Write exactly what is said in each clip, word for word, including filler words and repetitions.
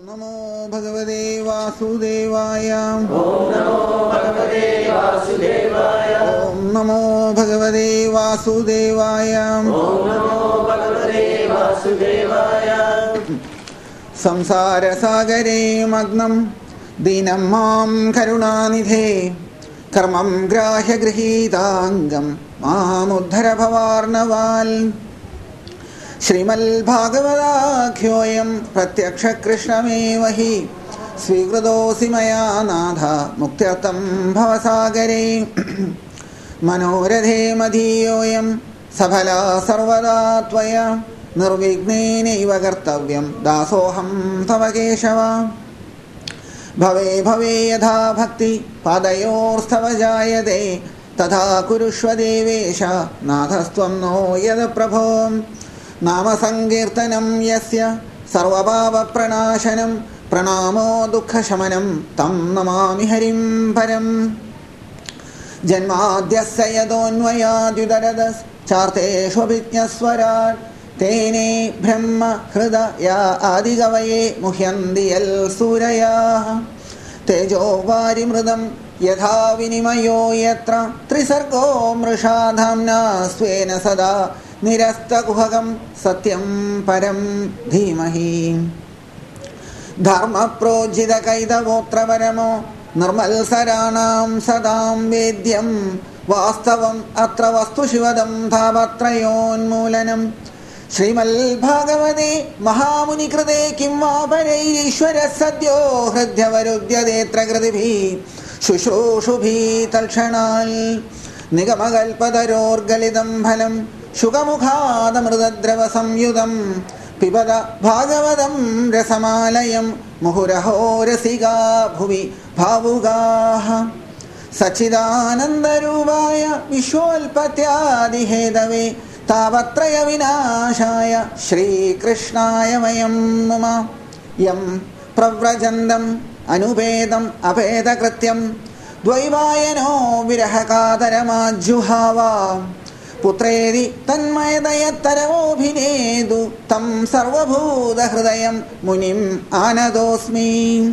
നമോ ഭഗവതേ വാസുദേവായ. ഓം നമോ ഭഗവതേ വാസുദേവായ. ഓം നമോ ഭഗവതേ വാസുദേവായ. ഓം നമോ ഭഗവതേ വാസുദേവായ. സംസാരസാഗരേ മഗ്നം ദീനം മാം കരുണാനിധേ കർമ്മം ഗ്രാഹ്യഗൃഹീതാംഗം മാമുദ്ധര ഭവാർണവാൽ. ശ്രീമദ്ഭാഗവതാഖ്യോയം പ്രത്യക്ഷകൃഷ്ണമേവ ഹി സ്വീകൃതോऽസി മയാ നാഥ മുക്ത്യർത്ഥം ഭവസാഗരേ. മനോരഥേ മദീയോऽയം സഫലഃ സർവദാ ത്വയാ നിർവിഘ്നേനൈവ കർത്തവ്യം ദാസോऽഹം തവ കേശവ. ഭവേ ഭവേ യഥാ ഭക്തി പാദയോർസ്തവ ജായതേ തഥാ കുരുഷ്വ ദേവേശ നാഥസ്ത്വം നോ യദ പ്രഭോ. നാമസങ്കീർത്തനം യസ്യ സർവപാപപ്രണാശനം പ്രണാമോ ദുഃഖശമനം തം നമാമി ഹരിം പരം. ജന്മാദ്യസ്യ യതോന്വയാദ്യുദരതശ്ചാർത്തേഷ്വഭിജ്ഞസ്വരാട് തേനേ ബ്രഹ്മ ഹൃദയ ആദികവയേ മുഹ്യന്തി യൽ സൂരയാഃ. തേജോ വാരിമൃതം യഥാ വിനിമയോ യത്ര ത്രിസർഗോ മൃഷാ ധാമ്നാ സ്വേന സദാ നിരസ്തകുഹകം സത്യം പരം ധീമഹി. ധർമ്മപ്രോജ്ജിതകൈതവോത്രപരമോ നിർമ്മത്സരാണാം സദാം വേദ്യം വാസ്തവം അത്ര വസ്തുശിവദം താപത്രയോന്മൂലനം. ശ്രീമദ്ഭാഗവതേ മഹാമുനികൃതേ കിം വാ പരൈരീശ്വരഃ സദ്യോ ഹൃദ്യവരുദ്യതേത്ര കൃതിഭിः ശുശ്രൂഷുഭിः തൽക്ഷണാൽ. നിഗമകൽപതരോർഗലിതം ഫലം ശുകമുഖാദമൃതദ്രവ സംയുതം പിബത ഭാഗവതം രസമാലയം മുഹുരഹോ രസികാ ഭുവി ഭാവുകാഃ. സച്ചിദാനന്ദരൂപായ വിശ്വോൽപത്യാദിഹേതവേ താപത്രയ വിനാശായ ശ്രീകൃഷ്ണായ വയം നുമ. യം പ്രവ്രജന്തം അനുപേദം അപേദകൃത്യം ദ്വൈവായനോ വിരഹകാതരമാജ്ജുഹാവ. പുത്രേതി തന്മയതയത്തരവോഭിനേതു തം സർവഭൂതഹൃദയം മുനിം ആനതോസ്മി.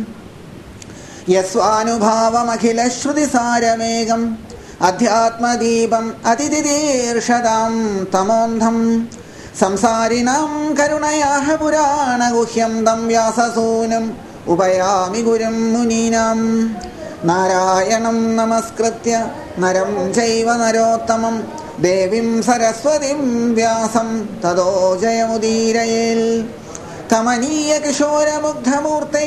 യസ്വാനുഭാവമഖിലശ്രുതിസാരമേകം അധ്യാത്മദീപം അതിതിദീർഷതാം തമോന്ധം. സംസാരിണാം കരുണയാഃ പുരാണഗുഹ്യം തം വ്യാസസൂനം ഉപയാമി ഗുരും മുനീനാം. നാരായണം നമസ്കൃത്യ നരം ചൈവ നരോത്തമം ദേവീം സരസ്വതീം വ്യാസം തതോ ജയമുദീരയേൽ. കമനീയ കിശോരമുഗ്ധമൂർത്തെ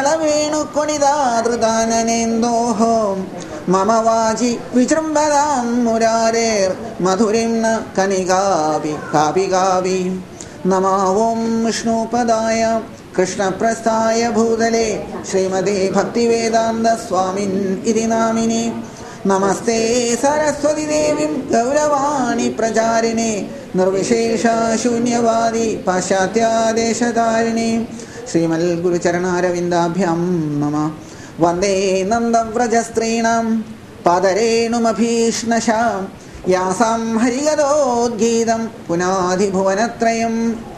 കലവേണുക്കൊണിതാദൃതാനനേന്ദോഃ മമ വാചി വിജൃംഭതാം മുരാരേർ മധുരിം ന കനികാപി കാപി കാപി. നമോ ഓം വിഷ്ണുപദായ കൃഷ്ണപ്രസ്ഥായ ഭൂതലേ ശ്രീമതേ ഭക്തിവേദാന്ത സ്വാമിൻ ഇതി നാമിനെ. നമസ്തേ സരസ്വതി ദേവീം ഗൗരവാണി പ്രചാരിണേ നിർവിശേഷ ശൂന്യവാദി പാശ്ചാത്യാദേശധാരിണേ. ശ്രീമൽ ഗുരുചരണാരവിന്ദാഭ്യാം നമഃ. വന്ദേ നന്ദവ്രജസ്ത്രീണാം പാദരേണുമഭീഷ്ണശാം യാസാം ഹരിഗതോദ്ഗീതം പുനാധിഭുവനത്രയം.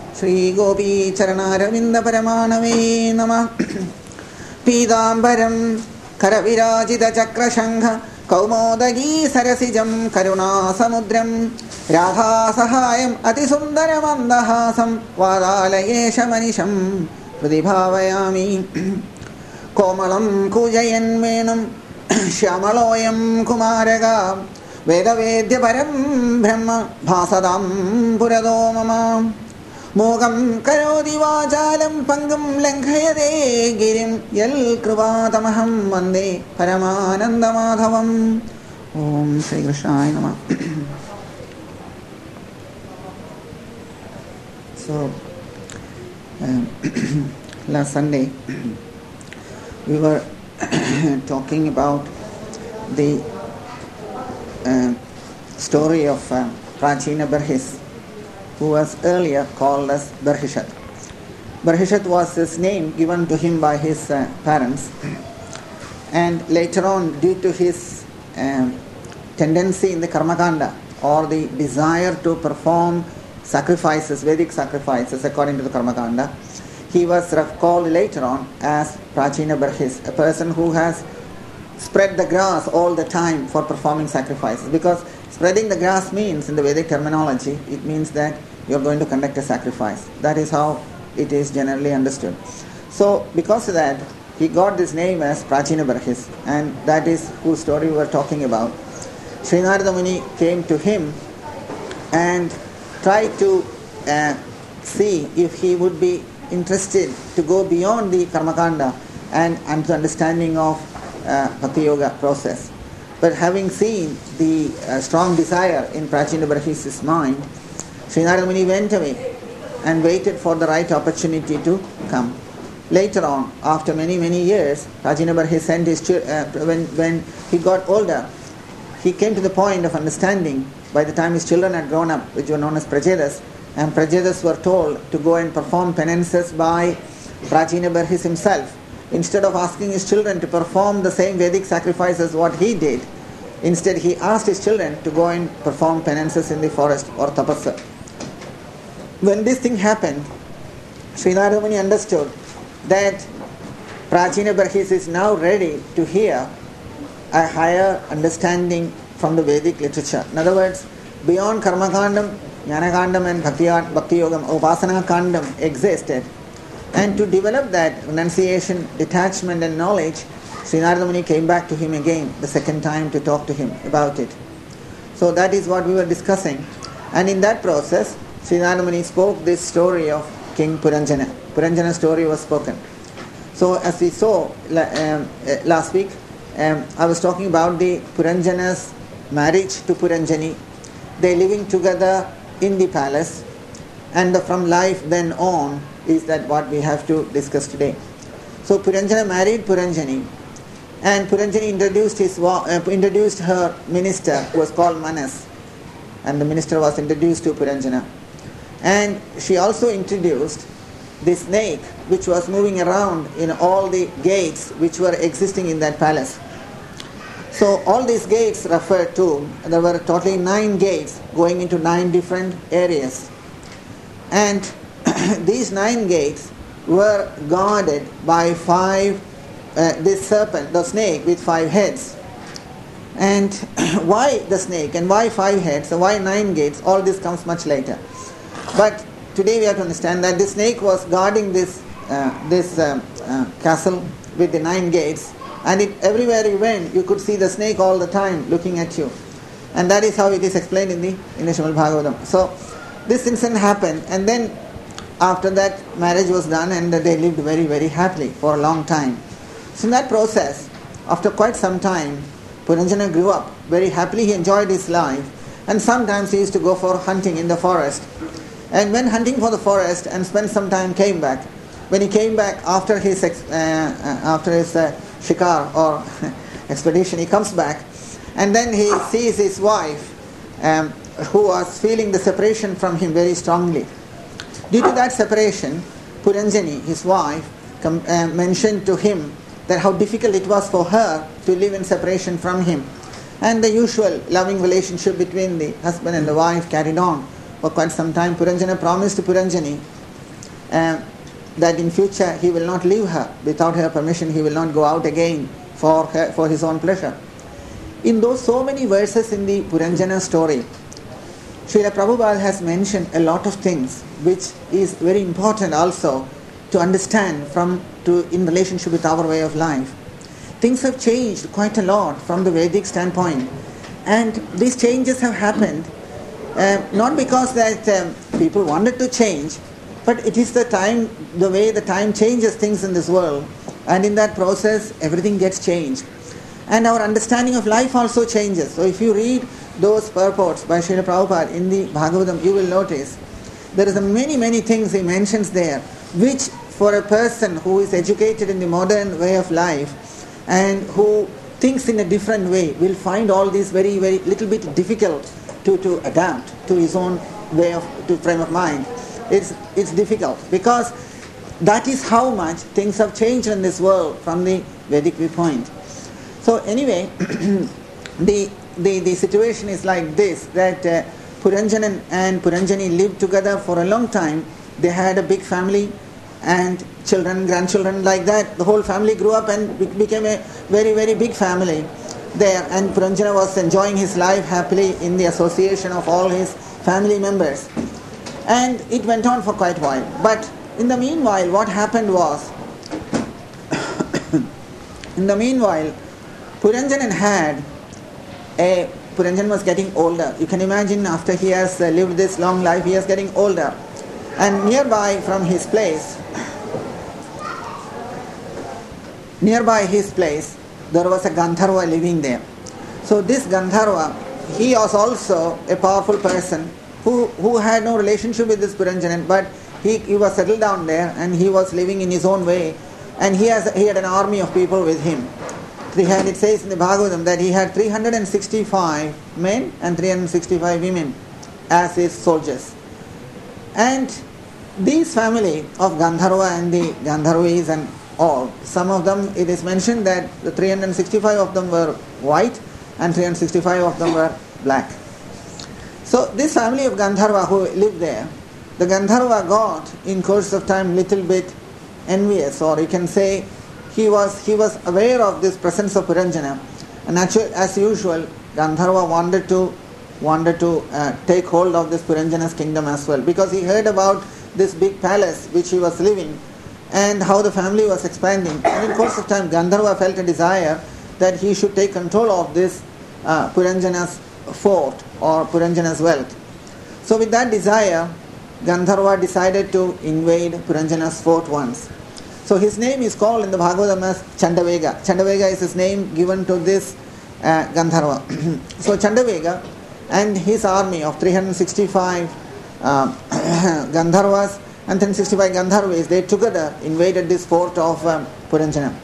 ശ്രീഗോപീചരണാരവിന്ദപരമാണവേ നമഃ. പീതാംബരം കരവിരാജിതചക്രശംഖ കൗമോദഗീ സരസിജം കരുണാസമുദ്രം രാധാസഹായം അതിസുന്ദരമന്ദഹാസം വാതാലയേശമനിശം പ്രതിഭാവയാമി. കോമളം കൂജയൻ വേണും ശ്യാമളോയം കുമാരക വേദവേദ്യപരം ബ്രഹ്മ ഭാസതാം പുരതോ മമ. മൂകം കരോതി വാചാലം പങ്കും ലംഘയതേ ഗിരിം യൽ കൃപാതമഹം വന്ദേ പരമാനന്ദമാധവം. ഓം ശ്രീകൃഷ്ണായ നമഃ. So um, last Sunday we were talking about the uh, story of uh, Prachina Barhis, who was earlier called as Barhishat. Barhishat was his name given to him by his uh, parents, and later on, due to his uh, tendency in the Karmakanda, or the desire to perform sacrifices, Vedic sacrifices according to the Karmakanda, he was called later on as Prachina Barhis, a person who has spread the grass all the time for performing sacrifices. Because spreading the grass means, in the Vedic terminology, it means that you are going to conduct a sacrifice. That is how it is generally understood. So because of that, he got this name as Prachina Barhis, and that is whose story we were talking about. Sri Narada Muni came to him and tried to uh, see if he would be interested to go beyond the Karmakanda and, and the understanding of uh, Bhakti Yoga process. But having seen the uh, strong desire in Prachina Barhis's mind, Sri Narada Muni went away and waited for the right opportunity to come. Later on, after many, many years, Prachina Barhis sent his children, uh, when, when he got older, he came to the point of understanding by the time his children had grown up, which were known as Prajadas, and Prajadas were told to go and perform penances by Prachina Barhis himself. Instead of asking his children to perform the same Vedic sacrifices what he did, instead he asked his children to go and perform penances in the forest or tapasa. When this thing happened, Sri Narada Muni understood that Prachina Barhis is now ready to hear a higher understanding from the Vedic literature. In other words, beyond Karma Kandam, Jnana Kandam and Bhakti, Bhakti Yogam, Upasana Kandam existed. And to develop that renunciation, detachment and knowledge, Sri Narada Muni came back to him again the second time to talk to him about it. So that is what we were discussing. And in that process, Sri Narada Muni spoke this story of King Puranjana. Puranjana's story was spoken. So as we saw um, last week, um, I was talking about the Puranjana's marriage to Puranjani. They living together in the palace, and the from life then on is that what we have to discuss today. So Puranjana married Puranjani, and Puranjani introduced his uh, introduced her minister, who was called Manas, and the minister was introduced to Puranjana. And she also introduced the snake which was moving around in all the gates which were existing in that palace. So all these gates refer to, there were totally nine gates going into nine different areas. And these nine gates were guarded by five, uh, this serpent, the snake with five heads. And why the snake and why five heads and why nine gates, all this comes much later. But today we have to understand that the snake was guarding this uh, this uh, uh, castle with the nine gates, and it, everywhere you went, you could see the snake all the time looking at you. And that is how it is explained in the, in the Srimad Bhagavatam. So this incident happened, and then after that marriage was done, and they lived very, very happily for a long time. So in that process, after quite some time, Puranjana grew up very happily. He enjoyed his life, and sometimes he used to go for hunting in the forest. And when hunting for the forest and spent some time, came back. When he came back after his uh, uh, after his uh, shikar or expedition, he comes back, and then he sees his wife, um, who was feeling the separation from him very strongly. Due to that separation, Puranjani, his wife, com- uh, mentioned to him that how difficult it was for her to live in separation from him. And the usual loving relationship between the husband and the wife carried on for quite some time. Puranjana promised to Puranjani uh, that in future he will not leave her. Without her permission, he will not go out again for her, for his own pleasure. In those so many verses in the Puranjana story, Srila Prabhupada has mentioned a lot of things which is very important also to understand from to in relationship with our way of life. Things have changed quite a lot from the Vedic standpoint, and these changes have happened uh, not because that um, people wanted to change, but it is the time, the way the time changes things in this world, and in that process everything gets changed. And our understanding of life also changes. So if you read those purports by Srila Prabhupada in the Bhagavatam, you will notice there is a many, many things he mentions there, which for a person who is educated in the modern way of life and who thinks in a different way will find all these very, very little bit difficult to, to adapt to his own way of to frame of mind. It's it's difficult because that is how much things have changed in this world from the Vedic viewpoint. So anyway, the, the the situation is like this, that uh, Puranjana and Puranjani lived together for a long time. They had a big family, and children, grandchildren, like that. The whole family grew up and be- became a very, very big family there. And Puranjana was enjoying his life happily in the association of all his family members. And it went on for quite a while. But in the meanwhile, what happened was, in the meanwhile, Puranjana had a, Puranjana was getting older. You can imagine after he has uh, lived this long life, he is getting older. And nearby from his place, nearby his place, there was a Gandharva living there. So this Gandharva, he was also a powerful person who, who had no relationship with this Puranjana, but he, he was settled down there and he was living in his own way, and he has he had an army of people with him. He had, it says in the Bhagavatam that he had three hundred sixty-five men and three hundred sixty-five women as his soldiers. And these family of Gandharva and the Gandharvis and all, some of them, it is mentioned that the three hundred sixty-five of them were white and three hundred sixty-five of them were black. So this family of Gandharva who lived there, the Gandharva got in course of time little bit envious, or you can say he was he was aware of this presence of Puranjana, and actually, as usual, Gandharva wanted to wanted to uh, take hold of this Puranjana's kingdom as well, because he heard about this big palace which he was living and how the family was expanding. And in course of time, Gandharva felt a desire that he should take control of this uh, Puranjana's fort or Puranjana's wealth. So with that desire, Gandharva decided to invade Puranjana's fort once. So his name is called in the Bhagavatam as Chandavega. Chandavega is his name given to this uh, Gandharva. So Chandavega and his army of three hundred sixty-five uh, Gandharvas and three hundred sixty-five Gandharvis, they together invaded this fort of um, Puranjana.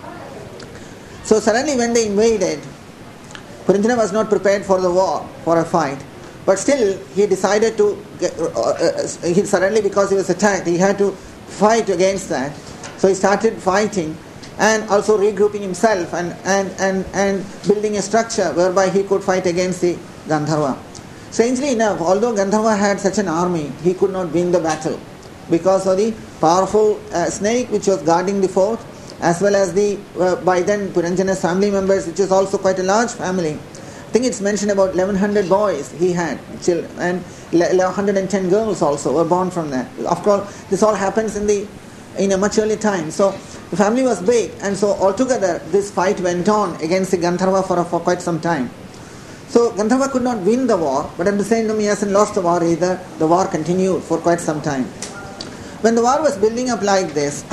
So suddenly when they invaded, Puranjana was not prepared for the war, for a fight. But still he decided to, get, uh, uh, he suddenly because he was attacked, he had to fight against that. So he started fighting and also regrouping himself and, and, and, and building a structure whereby he could fight against the Gandharva. Strangely enough, although Gandharva had such an army, he could not win the battle because of the powerful uh, snake which was guarding the fort, as well as the, uh, by then, Puranjana's family members, which is also quite a large family. I think it's mentioned about eleven hundred boys he had, and one hundred ten girls also were born from that. Of course, this all happens in the in a much early time. So the family was big, and so altogether this fight went on against the Gandharva for, for quite some time. So Gandharva could not win the war, but at the same time he hasn't lost the war either. The war continued for quite some time. When the war was building up like this,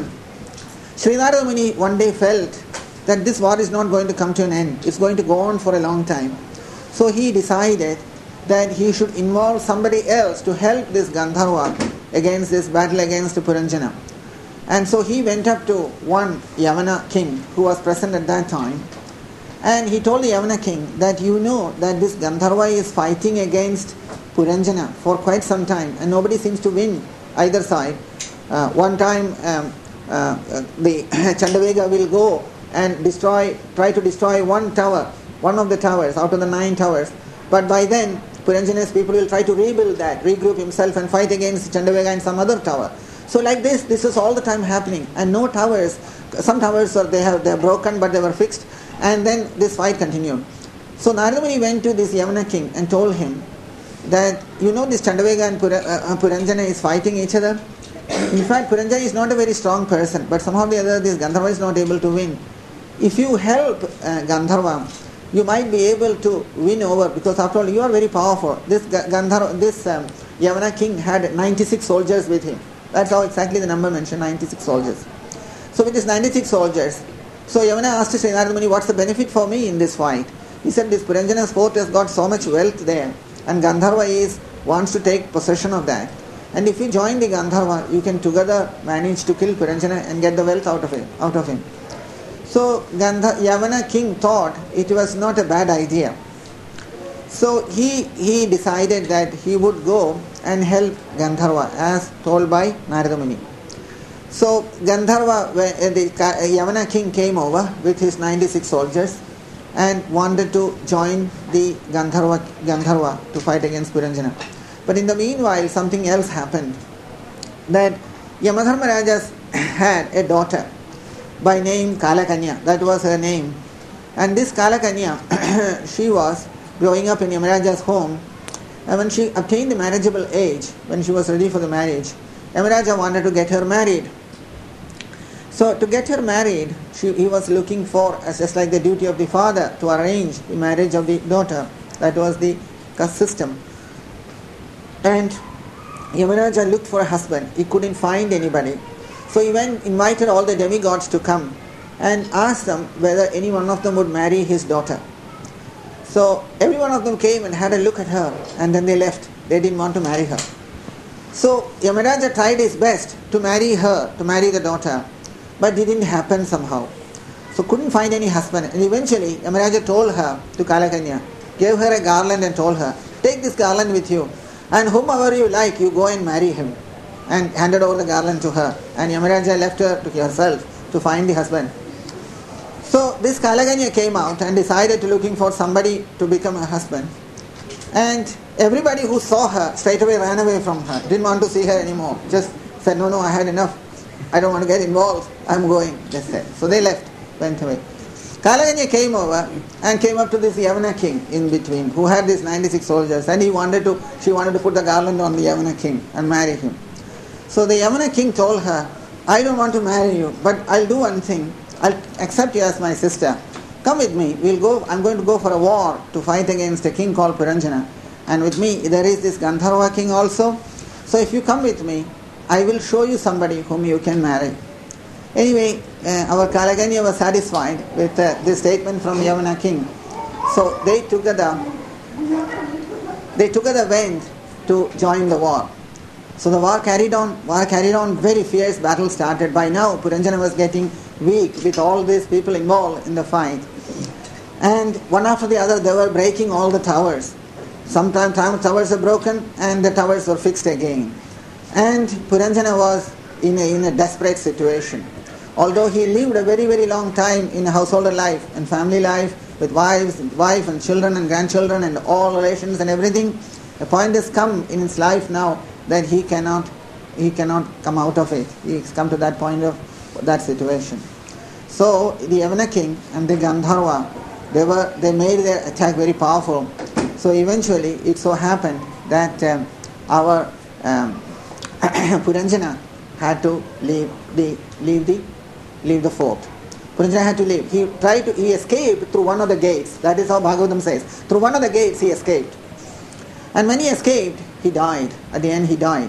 Sri Narada Muni one day felt that this war is not going to come to an end. It's going to go on for a long time. So he decided that he should involve somebody else to help this Gandharva against this battle against Puranjana. And so he went up to one Yavana king who was present at that time, and he told the Yavana king that you know that this Gandharva is fighting against Puranjana for quite some time and nobody seems to win either side. Uh, one time um, uh, the Chandavega will go and destroy, try to destroy one tower, one of the towers out of the nine towers, but by then Puranjana's people will try to rebuild that, regroup himself and fight against Chandavega and some other tower. So like this, this is all the time happening, and no towers, some towers are, they have they are broken but they were fixed, and then this fight continued. So Narada Muni went to this Yavana king and told him that you know this Chandavega and Pura, uh, Puranjana is fighting each other. In fact, Puranjana is not a very strong person, but somehow the other this Gandharva is not able to win. If you help uh, Gandharva, you might be able to win over, because after all you are very powerful. This Gandharva, this um, Yavana king had ninety-six soldiers with him. That's how exactly the number mentioned, ninety-six soldiers. So with these ninety-six soldiers, so Yavana asked Sri Narada Muni, what's the benefit for me in this fight? He said, this Puranjana's fort has got so much wealth there, and Gandharva is wants to take possession of that. And if you join the Gandharva, you can together manage to kill Puranjana and get the wealth out of him. Out of him. So Gandha, Yavana king thought it was not a bad idea. So he he decided that he would go and help Gandharva as told by Narada Muni. So Gandharva, the Yavana king came over with his ninety-six soldiers and wanted to join the Gandharva, Gandharva to fight against Puranjana. But in the meanwhile, something else happened. That Yamadharmaraja had a daughter by name Kalakanya. That was her name. And this Kalakanya, she was growing up in Yamaraja's home. And when she attained the marriageable age, when she was ready for the marriage, Yamaraja wanted to get her married. So to get her married, she, he was looking for, as just like the duty of the father, to arrange the marriage of the daughter. That was the system. And Yamaraja looked for a husband. He couldn't find anybody. So he went, invited all the demigods to come and asked them whether any one of them would marry his daughter. So every one of them came and had a look at her, and then they left. They didn't want to marry her. So Yamaraja tried his best to marry her, to marry the daughter, but it didn't happen somehow. So couldn't find any husband. And eventually Yamaraja told her, to Kalakanya, gave her a garland and told her, take this garland with you, and whomever you like, you go and marry him. And handed over the garland to her. And Yamaraja left her to herself to find the husband. So this Kalakanya came out and decided to looking for somebody to become her husband. And everybody who saw her straight away ran away from her. Didn't want to see her anymore. Just said, no, no, I had enough. I don't want to get involved. I'm going. Just said. So they left, went away. Kalakanya came over and came up to this Yavana king in between, who had these ninety-six soldiers, and he wanted to, she wanted to put the garland on the Yavana king and marry him. So the Yavana king told her, I don't want to marry you, but I'll do one thing. I'll accept you as my sister. Come with me. We'll go. I'm going to go for a war to fight against a king called Puranjana. And with me, there is this Gandharva king also. So if you come with me, I will show you somebody whom you can marry. Anyway, uh, our Kalakanya was satisfied with uh, this statement from Yavana king. So they together, they together went to join the war. So the war carried on, war carried on, very fierce battle started. By now, Puranjana was getting weak with all these people involved in the fight. And one after the other, they were breaking all the towers. Sometimes towers were broken and the towers were fixed again. And Puranjana was in a, in a desperate situation. Although he lived a very, very long time in a householder life and family life with wives, wife and children and grandchildren and all relations and everything, a point has come in his life now that he cannot he cannot come out of it. He's come to that point of that situation. So the Yavana king and the Gandharva, they were they made their attack very powerful. So eventually it so happened that um, our um, Puranjana had to leave the leave the leave the fort. Puranjana had to leave. He tried to he escaped through one of the gates. That is how Bhagavatam says. Through one of the gates he escaped. And when he escaped, he died. At the end he died.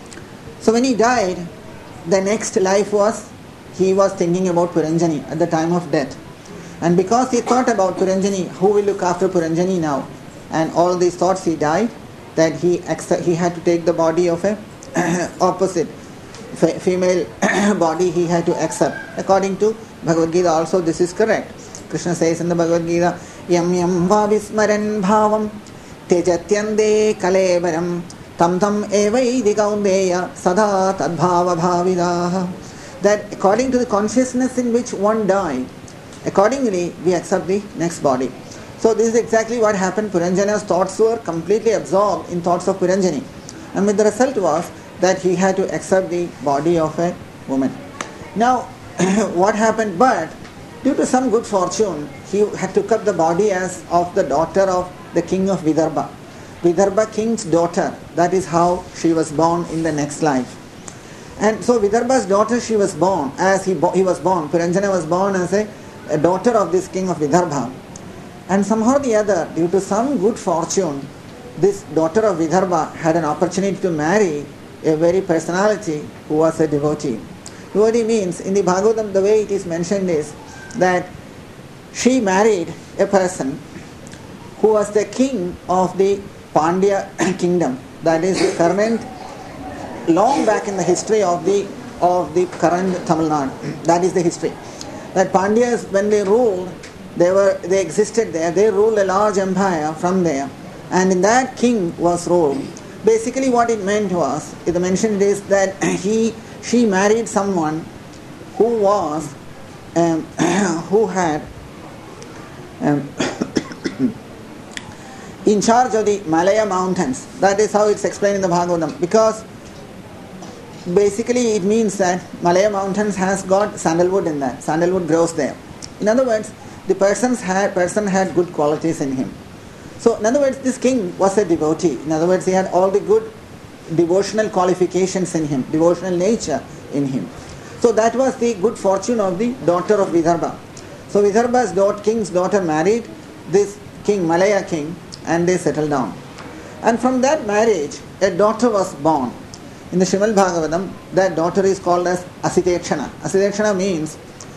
So when he died, the next life was, he was thinking about Puranjani at the time of death. And because he thought about Puranjani, who will look after Puranjani now? And all these thoughts, he died, that he accept, he had to take the body of a opposite f- female body he had to accept. According to Bhagavad Gita also this is correct. Krishna says in the Bhagavad Gita, Yam yam vavismaran bhavam tejatyande kalevaram tam tam evaidi kaundeya sada tadbhava bhavidaha. That according to the consciousness in which one died, accordingly we accept the next body. So this is exactly what happened. Puranjana's thoughts were completely absorbed in thoughts of Puranjani. And the result was that he had to accept the body of a woman. Now, what happened? But due to some good fortune, he had took up the body as of the daughter of the king of Vidarbha. Vidarbha king's daughter. That is how she was born in the next life. And so Vidarbha's daughter, she was born as he, bo- he was born. Puranjana was born as a, a daughter of this king of Vidarbha. And somehow or the other, due to some good fortune, this daughter of Vidarbha had an opportunity to marry a very personality who was a devotee. Devotee means, in the Bhagavatam, the way it is mentioned is that she married a person who was the king of the Pandya kingdom. That is the current, long back in the history of the of the current Tamil Nadu. That is the history. That Pandyas, when they ruled, they were they existed there. They ruled a large empire from there, and in that king was ruled. Basically, what it meant was, it mentioned is that he she married someone who was um, who had um, in charge of the Malaya mountains. That is how it's explained in the Bhagavatam. Because basically it means that Malaya Mountains has got sandalwood in that. Sandalwood grows there. In other words, the person's had, person had good qualities in him. So, in other words, this king was a devotee. In other words, he had all the good devotional qualifications in him, devotional nature in him. So, that was the good fortune of the daughter of Vidarbha. So, Vidarbha's daughter, king's daughter married this king, Malaya king, and they settled down. And from that marriage, a daughter was born. In the Srimad Bhagavatam, that daughter is called as Asidekshana. Asidekshana means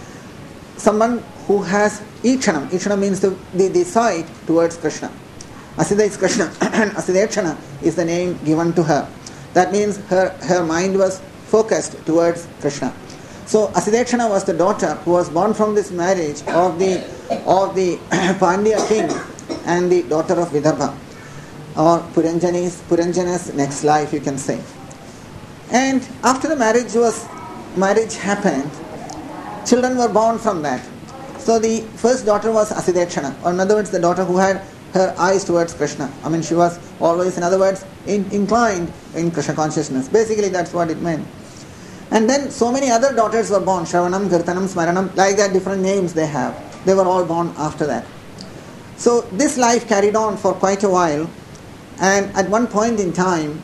someone who has Ikshanam. Ikshanam means the, the, the sight towards Krishna. Asida is Krishna and Asidekshana is the name given to her. That means her, her mind was focused towards Krishna. So Asidekshana was the daughter who was born from this marriage of the of the Pandya king and the daughter of Vidarbha, or Puranjani's Puranjana's next life, you can say. And after the marriage was marriage happened, children were born from that. So the first daughter was Asidekshana, or in other words, the daughter who had her eyes towards Krishna. I mean, she was always, in other words, in, inclined in Krishna consciousness. Basically, that's what it meant. And then so many other daughters were born, Shravanam, Kirtanam, Smaranam, like that, different names they have. They were all born after that. So this life carried on for quite a while, and at one point in time,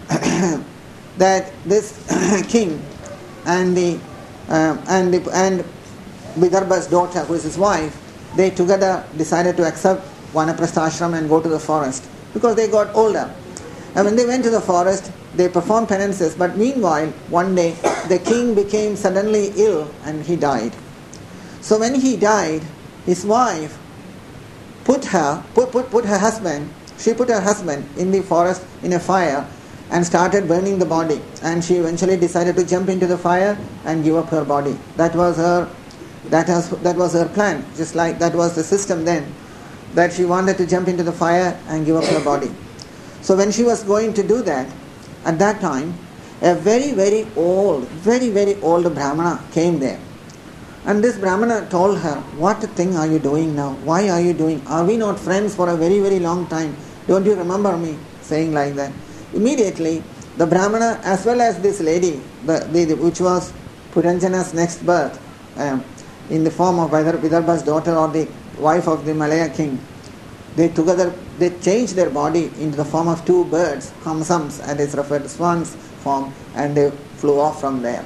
that this king and the uh, and the, and Vidarbha's daughter, who is his wife, they together decided to accept Vanaprastha ashram and go to the forest because they got older. And when they went to the forest, they performed penances. But meanwhile, one day, the king became suddenly ill and he died. So when he died, his wife put her put, put, put her husband, she put her husband in the forest in a fire and started burning the body. And she eventually decided to jump into the fire and give up her body. That was her that was that was her plan. Just like that was the system then, that she wanted to jump into the fire and give up her body. So when she was going to do that, at that time, a very, very old, very, very old Brahmana came there. And this Brahmana told her, what thing are you doing now? Why are you doing? Are we not friends for a very, very long time? Don't you remember me? Saying like that. Immediately, the Brahmana as well as this lady, the, the, the, which was Puranjana's next birth, um, in the form of either Vidarbha's daughter or the wife of the Malaya king, they together, they changed their body into the form of two birds, hamsams, and it's referred to swan's form, and they flew off from there.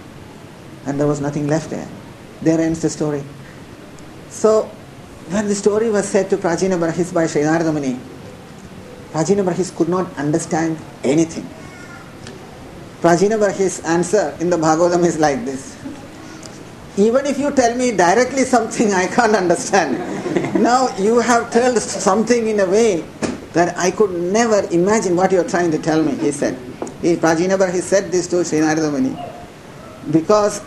And there was nothing left there. There ends the story. So, when the story was said to Prajina Barahis by Sri Narada Muni, Prajina Barahis could not understand anything. Prajina Barahis' answer in the Bhagavatam is like this. Even if you tell me directly something I can't understand. Now you have told something in a way that I could never imagine what you are trying to tell me, he said. He, Prajina Barahis said this to Sri Narada Muni. Because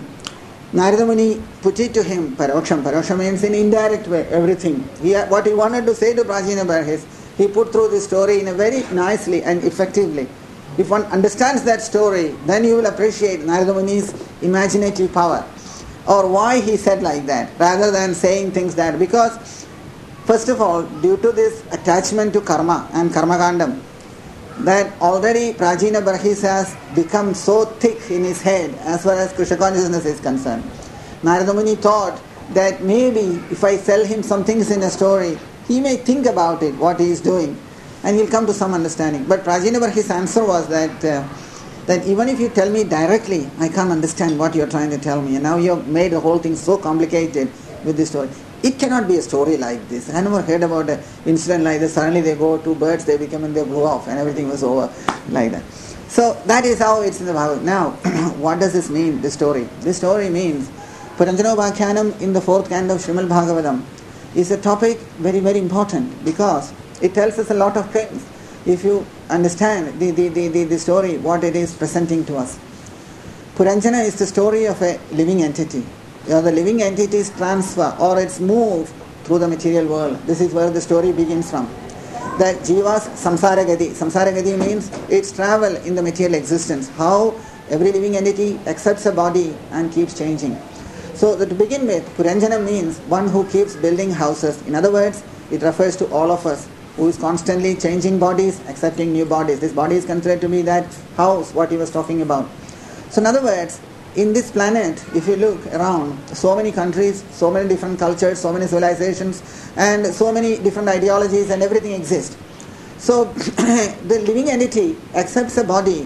Narada Muni put it to him, Paroksham. Paroksham means in indirect way, everything. He, what he wanted to say to Prajina Barahis, he put through the story in a very nicely and effectively. If one understands that story, then you will appreciate Narada Muni's imaginative power. Or why he said like that, rather than saying things that, because first of all, due to this attachment to karma and karma kandam, that already Prajina Barahis has become so thick in his head as far as Krishna consciousness is concerned. Narada Muni thought that maybe if I tell him some things in a story, he may think about it, what he is doing, and he'll come to some understanding. But Prajina Barahis' answer was that uh, that even if you tell me directly, I can't understand what you're trying to tell me. And now you have made the whole thing so complicated with this story. It cannot be a story like this. I never heard about an incident like this. Suddenly they go, two birds, they become and they blew off and everything was over like that. So that is how it's in the Bhagavad. Now, what does this mean, this story? This story means, Puranjanobhakyanam in the fourth canto of Srimad Bhagavatam is a topic very, very important because it tells us a lot of things. If you understand the, the, the, the, the story, what it is presenting to us. Puranjana is the story of a living entity. You know, the living entity's transfer or its move through the material world. This is where the story begins from. That Jiva's samsara gati. Samsara gati means its travel in the material existence. How every living entity accepts a body and keeps changing. So that to begin with, Puranjana means one who keeps building houses. In other words, it refers to all of us, who is constantly changing bodies, accepting new bodies. This body is considered to be that house, what he was talking about. So in other words, in this planet, if you look around, so many countries, so many different cultures, so many civilizations, and so many different ideologies, and everything exists. So the living entity accepts a body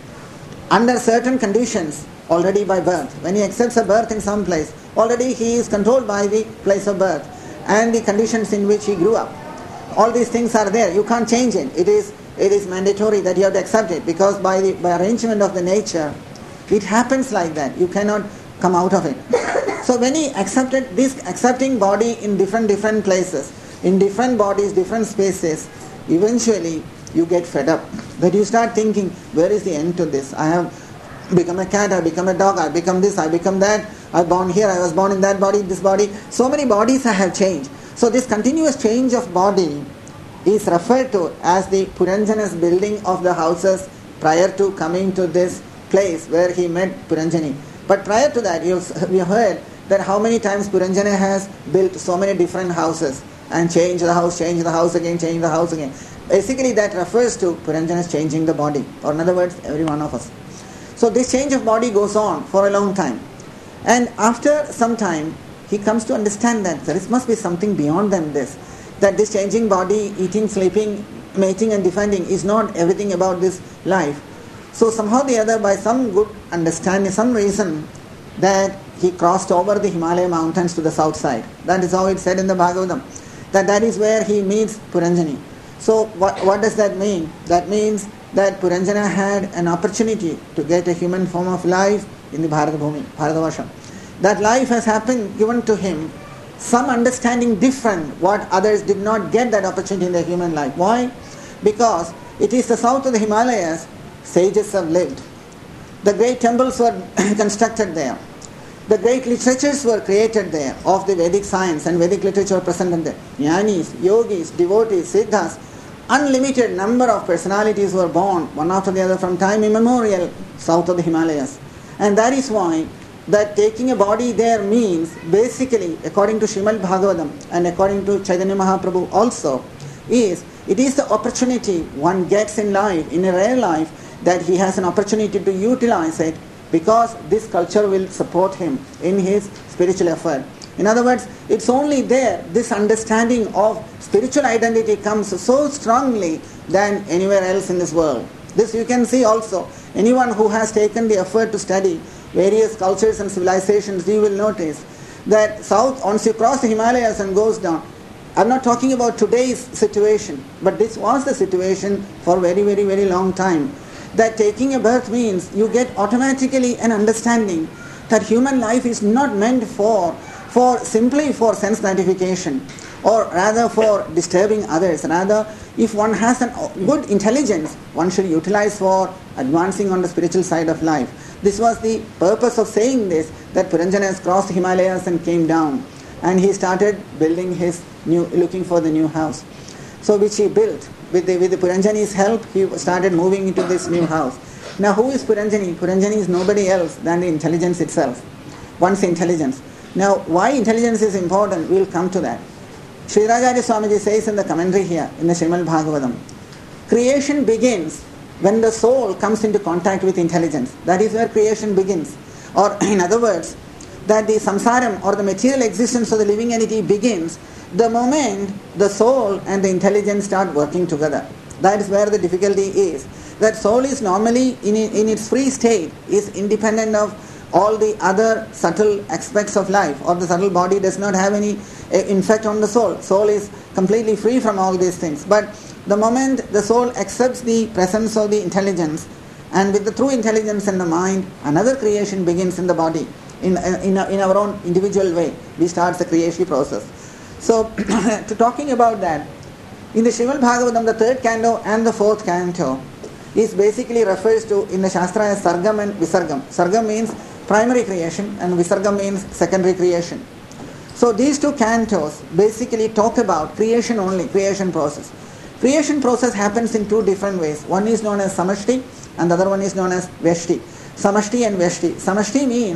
under certain conditions already by birth. When he accepts a birth in some place, already he is controlled by the place of birth and the conditions in which he grew up. All these things are there. You can't change it. It is it is mandatory that you have to accept it, because by the by arrangement of the nature, it happens like that. You cannot come out of it. So when he accepted this accepting body in different different places, in different bodies, different spaces, eventually you get fed up. That you start thinking, where is the end to this? I have become a cat, I become a dog, I become this, I become that, I was born here, I was born in that body, this body. So many bodies I have changed. So this continuous change of body is referred to as the Puranjana's building of the houses prior to coming to this place where he met Puranjani. But prior to that, you've, we heard that how many times Puranjana has built so many different houses and changed the house, changed the house again, changed the house again. Basically that refers to Puranjana's changing the body, or in other words, every one of us. So this change of body goes on for a long time. And after some time, he comes to understand that there must be something beyond than this. That this changing body, eating, sleeping, mating and defending is not everything about this life. So somehow or the other, by some good understanding, some reason, that he crossed over the Himalaya mountains to the south side. That is how it's said in the Bhagavatam. That that is where he meets Puranjani. So what, what does that mean? That means that Puranjana had an opportunity to get a human form of life in the Bharata Bhumi, Bharatavarsha. That life has happened, given to him, some understanding different, what others did not get that opportunity in their human life. Why? Because it is the south of the Himalayas, sages have lived. The great temples were constructed there. The great literatures were created there of the Vedic science and Vedic literature present there. Jnanis, yogis, devotees, siddhas, unlimited number of personalities were born, one after the other, from time immemorial, south of the Himalayas. And that is why that taking a body there means, basically, according to Srimad Bhagavatam and according to Chaitanya Mahaprabhu also, is it is the opportunity one gets in life, in a rare life, that he has an opportunity to utilize it, because this culture will support him in his spiritual effort. In other words, it's only there, this understanding of spiritual identity comes so strongly than anywhere else in this world. This you can see also. Anyone who has taken the effort to study various cultures and civilizations, you will notice that south, once you cross the Himalayas and goes down, I'm not talking about today's situation, but this was the situation for very, very, very long time. That taking a birth means you get automatically an understanding that human life is not meant for, for simply for sense gratification, or rather for disturbing others. Rather, if one has a good intelligence, one should utilize for advancing on the spiritual side of life. This was the purpose of saying this, that Puranjana has crossed the Himalayas and came down, and he started building his new, looking for the new house. So which he built. With the, with the Puranjani's help, he started moving into this new house. Now who is Puranjani? Puranjani is nobody else than the intelligence itself. One's intelligence. Now why intelligence is important, we will come to that. Sri Rajacharya Swamiji says in the commentary here, in the Srimad Bhagavatam, creation begins when the soul comes into contact with intelligence. That is where creation begins. Or in other words, that the samsaram or the material existence of the living entity begins the moment the soul and the intelligence start working together. That is where the difficulty is. That soul is normally in, in its free state, is independent of all the other subtle aspects of life, or the subtle body does not have any effect on the soul. Soul is completely free from all these things. But the moment the soul accepts the presence of the intelligence, and with the true intelligence in the mind, another creation begins in the body. In, in, in our own individual way, we start the creation process. So, to talking about that, in the Srimad Bhagavatam, the third canto and the fourth canto is basically refers to in the Shastra as Sargam and Visargam. Sargam means primary creation and Visargam means secondary creation. So these two cantos basically talk about creation only, creation process. Creation process happens in two different ways. One is known as Samashti and the other one is known as Vyashti. Samashti and Vyashti. Samashti means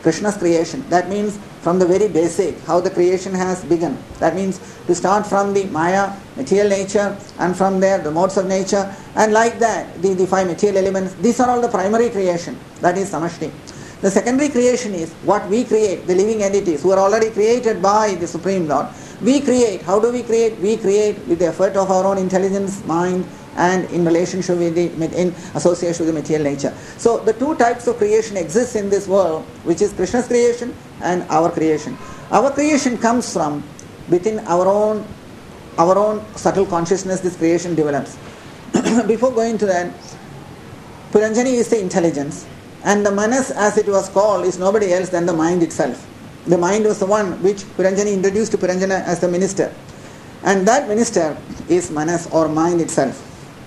Krishna's creation. That means from the very basic, how the creation has begun. That means to start from the Maya, material nature, and from there the modes of nature, and like that, the, the five material elements. These are all the primary creation. That is Samashti. The secondary creation is what we create, the living entities who are already created by the Supreme Lord. We create. How do we create? We create with the effort of our own intelligence, mind, and in relationship with the, in association with the material nature. So the two types of creation exist in this world, which is Krishna's creation and our creation. Our creation comes from within our own, our own subtle consciousness. This creation develops. Before going to that, Puranjani is the intelligence, and the Manas, as it was called, is nobody else than the mind itself. The mind was the one which Puranjani introduced to Puranjana as the minister, and that minister is Manas or mind itself.